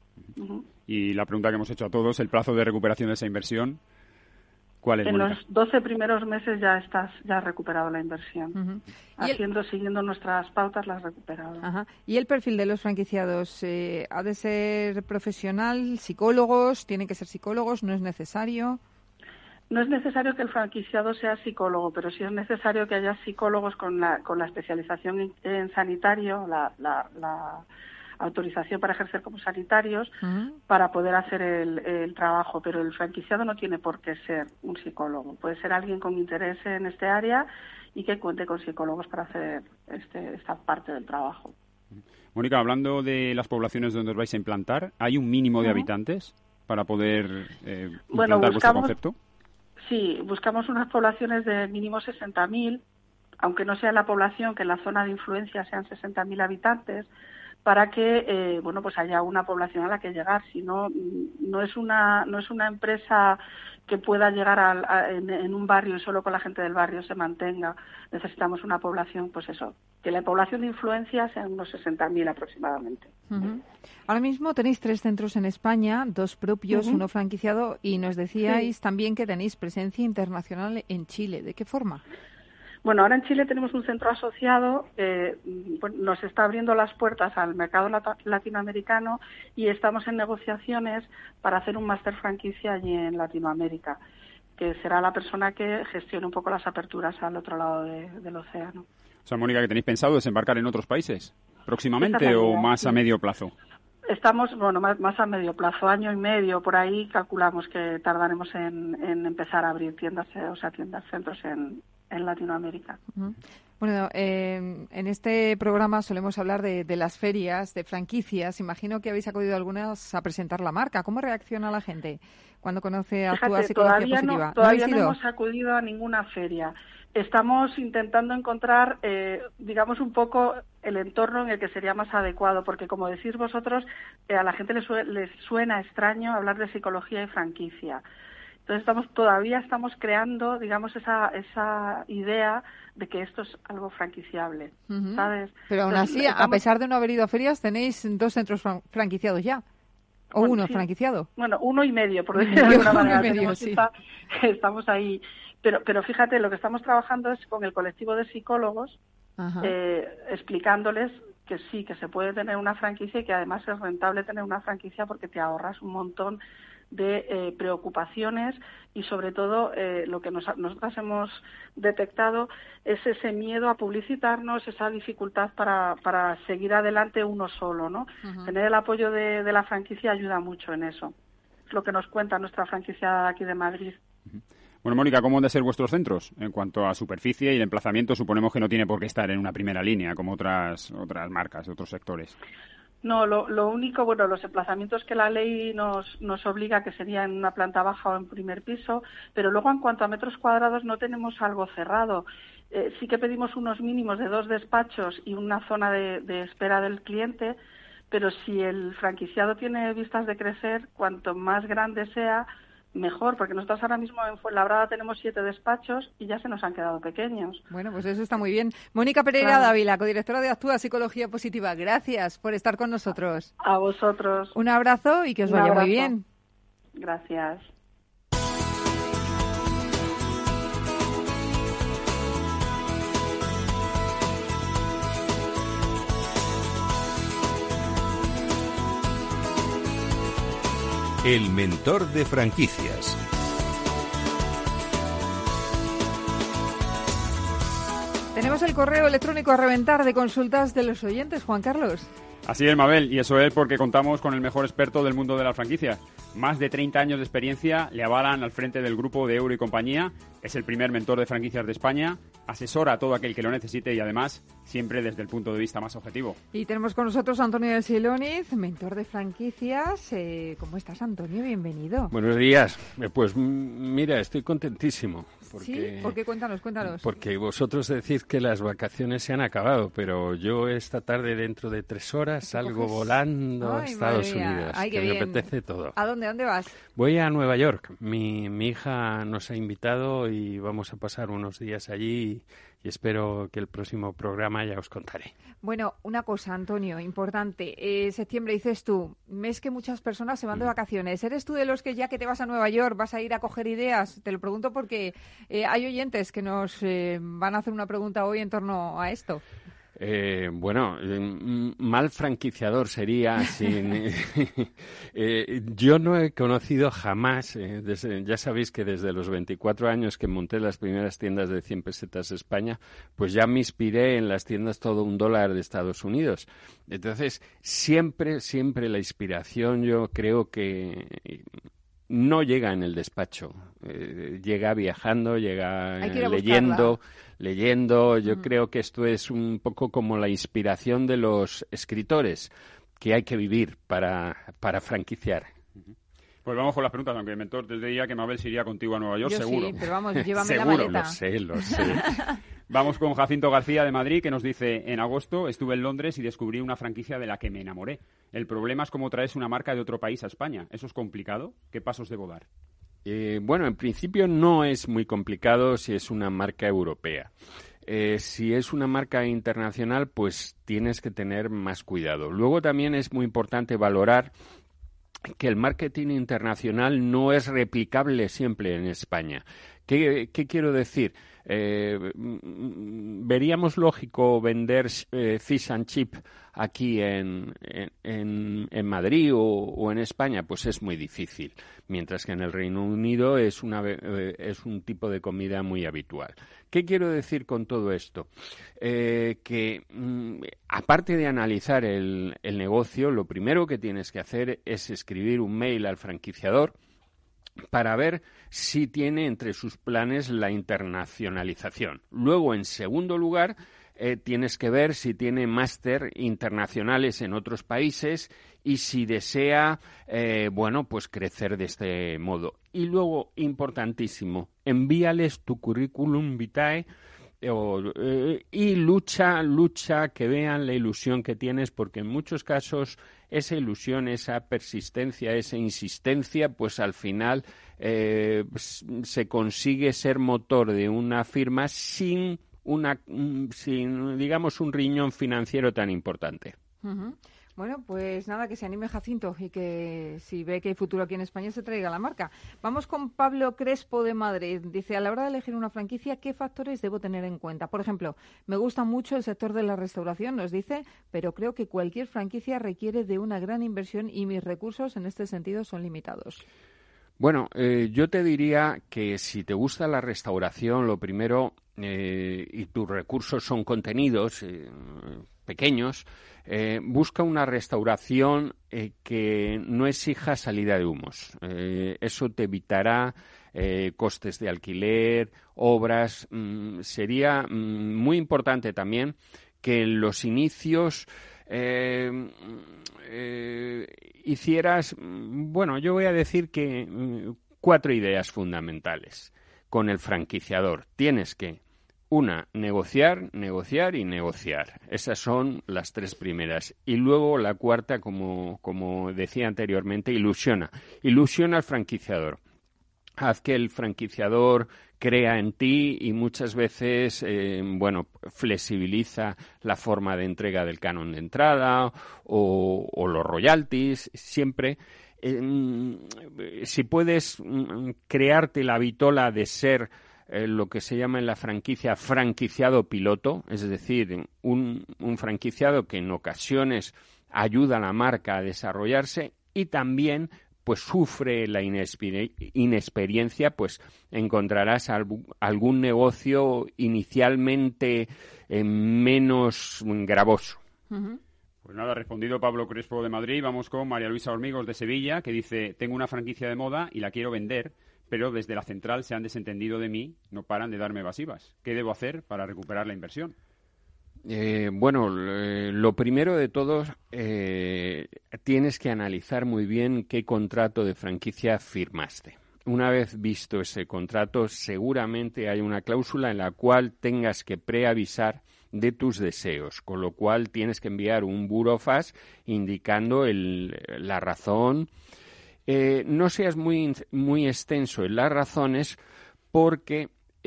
Y la pregunta que hemos hecho a todos, el plazo de recuperación de esa inversión, ¿cuál es, En Mónica? los 12 primeros meses ya has recuperado la inversión. Siguiendo nuestras pautas, la has recuperado. ¿Y el perfil de los franquiciados ha de ser profesional, psicólogos, tienen que ser psicólogos, no es necesario? No es necesario que el franquiciado sea psicólogo, pero sí es necesario que haya psicólogos con la especialización en sanitario, la autorización para ejercer como sanitarios, para poder hacer el trabajo. Pero el franquiciado no tiene por qué ser un psicólogo. Puede ser alguien con interés en este área y que cuente con psicólogos para hacer esta parte del trabajo. Mónica, hablando de las poblaciones donde os vais a implantar, ¿hay un mínimo de habitantes para poder implantar vuestro concepto? Sí, buscamos unas poblaciones de mínimo 60.000, aunque no sea la población, que en la zona de influencia sean 60.000 habitantes, para que pues haya una población a la que llegar. Si no, no es una empresa que pueda llegar en un barrio y solo con la gente del barrio se mantenga. Necesitamos una población, pues eso, que la población de influencia sean unos 60.000 aproximadamente. Ahora mismo tenéis 3 centros en España, 2 propios, uno franquiciado, y nos decíais también que tenéis presencia internacional en Chile. ¿De qué forma? Bueno, ahora en Chile tenemos un centro asociado que nos está abriendo las puertas al mercado latinoamericano y estamos en negociaciones para hacer un máster franquicia allí en Latinoamérica, que será la persona que gestione un poco las aperturas al otro lado del océano. O sea, Mónica, ¿que tenéis pensado desembarcar en otros países próximamente o más a medio plazo? Estamos, más a medio plazo, año y medio, por ahí calculamos que tardaremos en empezar a abrir tiendas, centros en Latinoamérica. Bueno, en este programa solemos hablar de las ferias, de franquicias. Imagino que habéis acudido algunas a presentar la marca. ¿Cómo reacciona la gente cuando conoce Actúa Psicología Positiva? Todavía no hemos acudido a ninguna feria. Estamos intentando encontrar, digamos, un poco el entorno en el que sería más adecuado, porque como decís vosotros, a la gente les suena extraño hablar de psicología y franquicia. Entonces todavía estamos creando, digamos, esa idea de que esto es algo franquiciable, ¿sabes? Pero aún así, a pesar de no haber ido a ferias, tenéis 2 centros franquiciados ya. ¿O uno franquiciado? Bueno, 1,5, por decirlo de alguna manera. 1,5, sí. Estamos ahí. Pero fíjate, lo que estamos trabajando es con el colectivo de psicólogos, explicándoles que sí, que se puede tener una franquicia y que además es rentable tener una franquicia porque te ahorras un montón de preocupaciones y sobre todo lo que nosotras hemos detectado es ese miedo a publicitarnos, esa dificultad para seguir adelante uno solo, ¿no? Tener el apoyo de la franquicia ayuda mucho en eso. Es lo que nos cuenta nuestra franquicia aquí de Madrid. Bueno, Mónica, ¿cómo han de ser vuestros centros? En cuanto a superficie y el emplazamiento, suponemos que no tiene por qué estar en una primera línea, como otras marcas, otros sectores. No, lo único, bueno, los emplazamientos que la ley nos obliga, que sería en una planta baja o en primer piso, pero luego en cuanto a metros cuadrados no tenemos algo cerrado. Sí que pedimos unos mínimos de 2 despachos y una zona de espera del cliente, pero si el franquiciado tiene vistas de crecer, cuanto más grande sea, mejor, porque nosotros ahora mismo en Fuenlabrada tenemos 7 despachos y ya se nos han quedado pequeños. Bueno, pues eso está muy bien. Mónica Pereira Dávila, codirectora de Actúa Psicología Positiva, gracias por estar con nosotros. A vosotros. Un abrazo y que os vaya muy bien. Gracias. El mentor de franquicias. Tenemos el correo electrónico a reventar de consultas de los oyentes, Juan Carlos. Así es, Mabel, y eso es porque contamos con el mejor experto del mundo de las franquicias. Más de 30 años de experiencia le avalan al frente del grupo de Euro y compañía, es el primer mentor de franquicias de España, asesora a todo aquel que lo necesite y además siempre desde el punto de vista más objetivo. Y tenemos con nosotros a Antonio del Siloniz, mentor de franquicias. ¿Cómo estás, Antonio? Bienvenido. Buenos días. Pues mira, estoy contentísimo. ¿Sí? ¿Por qué? Cuéntanos. Porque vosotros decís que las vacaciones se han acabado, pero yo esta tarde, dentro de 3 horas, salgo volando a Estados Unidos. Ay, que me apetece todo. ¿A dónde vas? Voy a Nueva York. Mi hija nos ha invitado y vamos a pasar unos días allí y espero que el próximo programa ya os contaré. Bueno, una cosa, Antonio, importante. Septiembre, dices tú, mes que muchas personas se van de vacaciones. ¿Eres tú de los que ya que te vas a Nueva York vas a ir a coger ideas? Te lo pregunto porque hay oyentes que nos van a hacer una pregunta hoy en torno a esto. Bueno, mal franquiciador sería sin... yo no he conocido jamás, ya sabéis que desde los 24 años que monté las primeras tiendas de 100 pesetas España, pues ya me inspiré en las tiendas todo $1 de Estados Unidos. Entonces, siempre la inspiración yo creo que... no llega en el despacho, llega viajando, llega leyendo. Yo creo que esto es un poco como la inspiración de los escritores, que hay que vivir para franquiciar. Pues vamos con las preguntas, aunque el mentor te diría que Mabel se iría contigo a Nueva York, yo seguro. Sí, pero vamos, llévame seguro. La maleta. Lo sé. Vamos con Jacinto García de Madrid, que nos dice: en agosto estuve en Londres y descubrí una franquicia de la que me enamoré. El problema es cómo traes una marca de otro país a España. ¿Eso es complicado? ¿Qué pasos debo dar? Bueno, en principio no es muy complicado si es una marca europea. Si es una marca internacional, pues tienes que tener más cuidado. Luego también es muy importante valorar que el marketing internacional no es replicable siempre en España. ¿Qué quiero decir? ¿Veríamos lógico vender fish and chip aquí en Madrid o en España? Pues es muy difícil, mientras que en el Reino Unido es un tipo de comida muy habitual. ¿Qué quiero decir con todo esto? Que aparte de analizar el negocio, lo primero que tienes que hacer es escribir un mail al franquiciador para ver si tiene entre sus planes la internacionalización. Luego, en segundo lugar, tienes que ver si tiene máster internacionales en otros países y si desea, pues crecer de este modo. Y luego, importantísimo, envíales tu currículum vitae y lucha, que vean la ilusión que tienes, porque en muchos casos esa ilusión, esa persistencia, esa insistencia, pues al final se consigue ser motor de una firma sin digamos, un riñón financiero tan importante. Uh-huh. Bueno, pues nada, que se anime Jacinto y que si ve que hay futuro aquí en España se traiga la marca. Vamos con Pablo Crespo de Madrid. Dice, a la hora de elegir una franquicia, ¿qué factores debo tener en cuenta? Por ejemplo, me gusta mucho el sector de la restauración, nos dice, pero creo que cualquier franquicia requiere de una gran inversión y mis recursos en este sentido son limitados. Bueno, yo te diría que si te gusta la restauración, lo primero, y tus recursos son contenidos pequeños, busca una restauración que no exija salida de humos. Eso te evitará costes de alquiler, obras. Sería muy importante también que en los inicios hicieras, yo voy a decir que 4 ideas fundamentales con el franquiciador. Tienes que, negociar y negociar. Esas son las 3 primeras. Y luego la cuarta, como decía anteriormente, ilusiona al franquiciador. Haz que el franquiciador crea en ti y muchas veces, flexibiliza la forma de entrega del canon de entrada o los royalties, siempre. Si puedes crearte la vitola de ser lo que se llama en la franquicia franquiciado piloto, es decir, un franquiciado que en ocasiones ayuda a la marca a desarrollarse y también pues sufre la inexperiencia, pues encontrarás algún negocio inicialmente menos gravoso. Uh-huh. Pues nada, respondido Pablo Crespo de Madrid, vamos con María Luisa Hormigos de Sevilla, que dice, tengo una franquicia de moda y la quiero vender, pero desde la central se han desentendido de mí, no paran de darme evasivas. ¿Qué debo hacer para recuperar la inversión? Lo primero de todo, tienes que analizar muy bien qué contrato de franquicia firmaste. Una vez visto ese contrato, seguramente hay una cláusula en la cual tengas que preavisar de tus deseos, con lo cual tienes que enviar un burofax indicando la razón. No seas muy extenso en las razones porque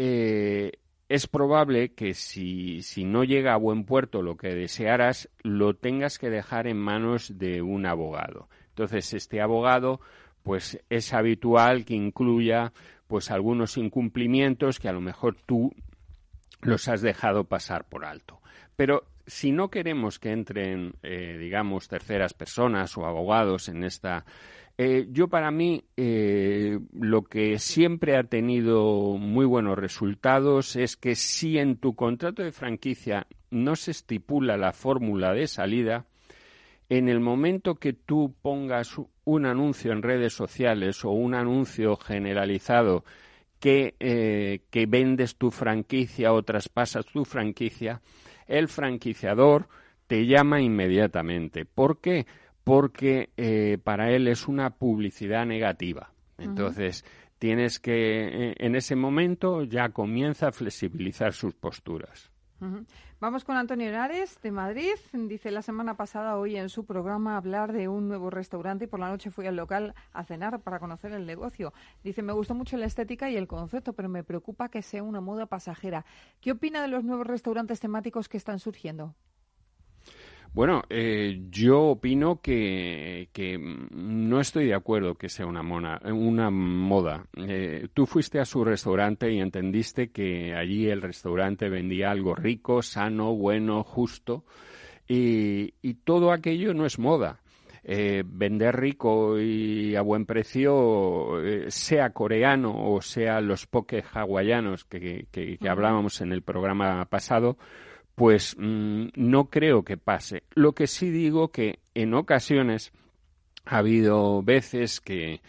es probable que si no llega a buen puerto lo que desearas, lo tengas que dejar en manos de un abogado. Entonces, este abogado, pues es habitual que incluya pues algunos incumplimientos que a lo mejor tú los has dejado pasar por alto. Pero si no queremos que entren, terceras personas o abogados en esta... para mí, lo que siempre ha tenido muy buenos resultados es que si en tu contrato de franquicia no se estipula la fórmula de salida, en el momento que tú pongas un anuncio en redes sociales o un anuncio generalizado que vendes tu franquicia o traspasas tu franquicia, el franquiciador te llama inmediatamente. ¿Por qué? Porque para él es una publicidad negativa. Entonces, tienes que, en ese momento, ya comienza a flexibilizar sus posturas. Uh-huh. Vamos con Antonio Henares, de Madrid. Dice, la semana pasada oí en su programa hablar de un nuevo restaurante y por la noche fui al local a cenar para conocer el negocio. Dice, me gustó mucho la estética y el concepto, pero me preocupa que sea una moda pasajera. ¿Qué opina de los nuevos restaurantes temáticos que están surgiendo? Bueno, yo opino que no estoy de acuerdo que sea una moda. Tú fuiste a su restaurante y entendiste que allí el restaurante vendía algo rico, sano, bueno, justo, y todo aquello no es moda. Vender rico y a buen precio, sea coreano o sea los poke hawaianos que hablábamos en el programa pasado, pues no creo que pase. Lo que sí digo que en ocasiones ha habido veces que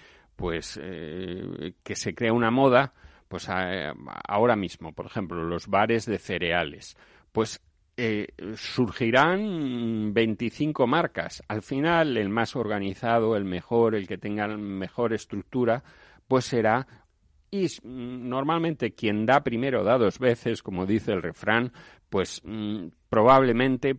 pues que se crea una moda, pues ahora mismo, por ejemplo, los bares de cereales, pues surgirán 25 marcas. Al final, el más organizado, el mejor, el que tenga mejor estructura, pues será. Y normalmente quien da primero da dos veces, como dice el refrán, pues probablemente,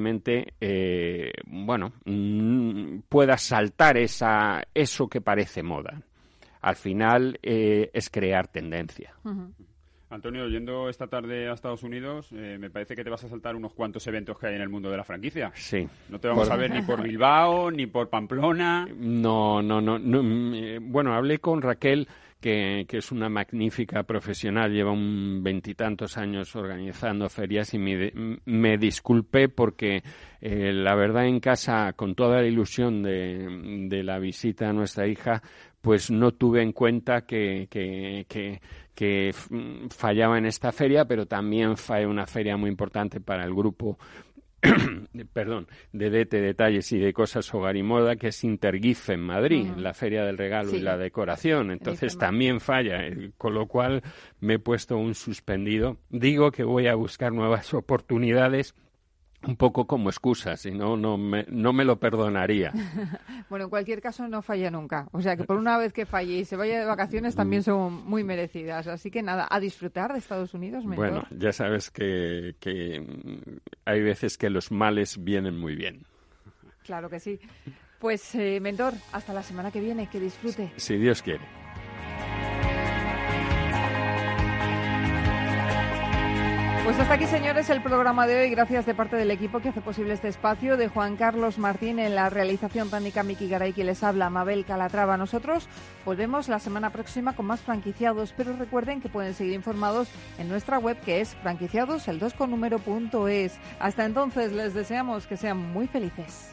pueda saltar eso que parece moda. Al final es crear tendencia. Uh-huh. Antonio, yendo esta tarde a Estados Unidos, me parece que te vas a saltar unos cuantos eventos que hay en el mundo de la franquicia. Sí. No te vamos a ver ni por Bilbao, ni por Pamplona. No. Bueno, hablé con Raquel, que es una magnífica profesional, lleva 20 años organizando ferias, y me disculpé porque la verdad en casa, con toda la ilusión de la visita a nuestra hija, pues no tuve en cuenta que fallaba en esta feria, pero también fue una feria muy importante para el grupo de DT Detalles y de Cosas Hogar y Moda, que es Intergif en Madrid, la Feria del Regalo y la Decoración. Entonces también falla, con lo cual me he puesto un suspendido. Digo que voy a buscar nuevas oportunidades, un poco como excusa, si no me lo perdonaría. Bueno, en cualquier caso no falla nunca. O sea que por una vez que falle y se vaya de vacaciones también son muy merecidas. Así que nada, a disfrutar de Estados Unidos, mentor. Bueno, ya sabes que hay veces que los males vienen muy bien. Claro que sí. Pues, mentor, hasta la semana que viene. Que disfrute. Si Dios quiere. Pues hasta aquí, señores, el programa de hoy. Gracias de parte del equipo que hace posible este espacio, de Juan Carlos Martín en la realización técnica, Miki Garay, que les habla, Mabel Calatrava. Nosotros volvemos la semana próxima con más franquiciados, pero recuerden que pueden seguir informados en nuestra web, que es franquiciados.es. Hasta entonces, les deseamos que sean muy felices.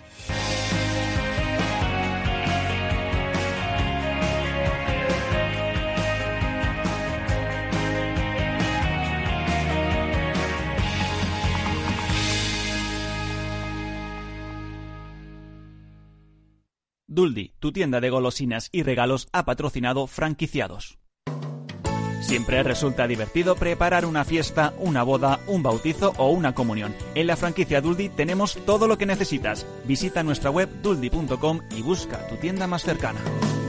Duldi, tu tienda de golosinas y regalos, ha patrocinado Franquiciados. Siempre resulta divertido preparar una fiesta, una boda, un bautizo o una comunión. En la franquicia Duldi tenemos todo lo que necesitas. Visita nuestra web duldi.com y busca tu tienda más cercana.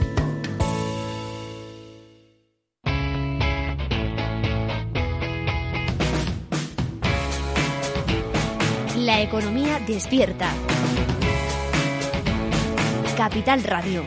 La economía despierta. Capital Radio.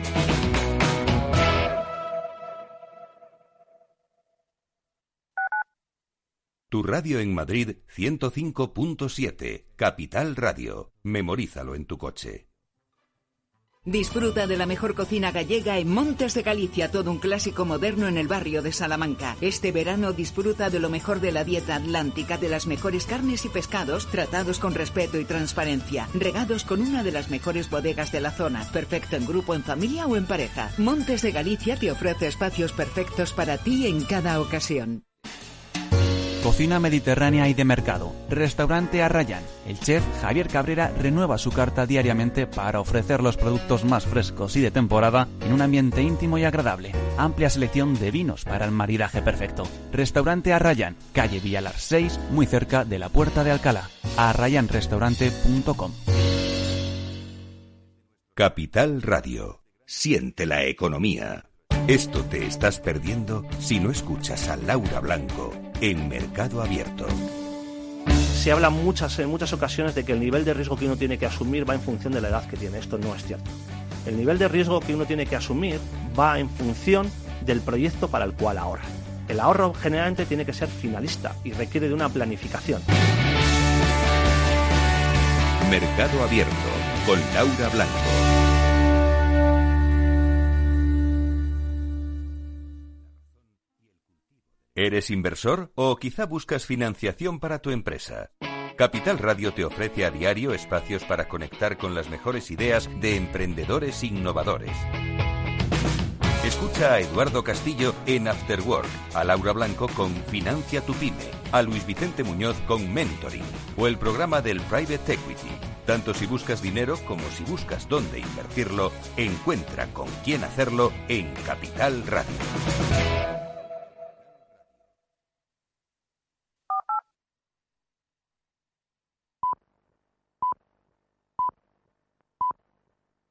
Tu radio en Madrid 105.7. Capital Radio. Memorízalo en tu coche. Disfruta de la mejor cocina gallega en Montes de Galicia, todo un clásico moderno en el barrio de Salamanca. Este verano disfruta de lo mejor de la dieta atlántica, de las mejores carnes y pescados tratados con respeto y transparencia, regados con una de las mejores bodegas de la zona, perfecto en grupo, en familia o en pareja. Montes de Galicia te ofrece espacios perfectos para ti en cada ocasión. Cocina mediterránea y de mercado. Restaurante Arrayán. El chef Javier Cabrera renueva su carta diariamente para ofrecer los productos más frescos y de temporada en un ambiente íntimo y agradable. Amplia selección de vinos para el maridaje perfecto. Restaurante Arrayán, calle Villalar 6, muy cerca de la Puerta de Alcalá. arrayanrestaurante.com. Capital Radio. Siente la economía. Esto te estás perdiendo si no escuchas a Laura Blanco en Mercado Abierto. Se habla en muchas ocasiones de que el nivel de riesgo que uno tiene que asumir va en función de la edad que tiene. Esto no es cierto. El nivel de riesgo que uno tiene que asumir va en función del proyecto para el cual ahorra. El ahorro generalmente tiene que ser finalista y requiere de una planificación. Mercado Abierto con Laura Blanco. ¿Eres inversor o quizá buscas financiación para tu empresa? Capital Radio te ofrece a diario espacios para conectar con las mejores ideas de emprendedores innovadores. Escucha a Eduardo Castillo en After Work, a Laura Blanco con Financia tu Pyme, a Luis Vicente Muñoz con Mentoring o el programa del Private Equity. Tanto si buscas dinero como si buscas dónde invertirlo, encuentra con quién hacerlo en Capital Radio.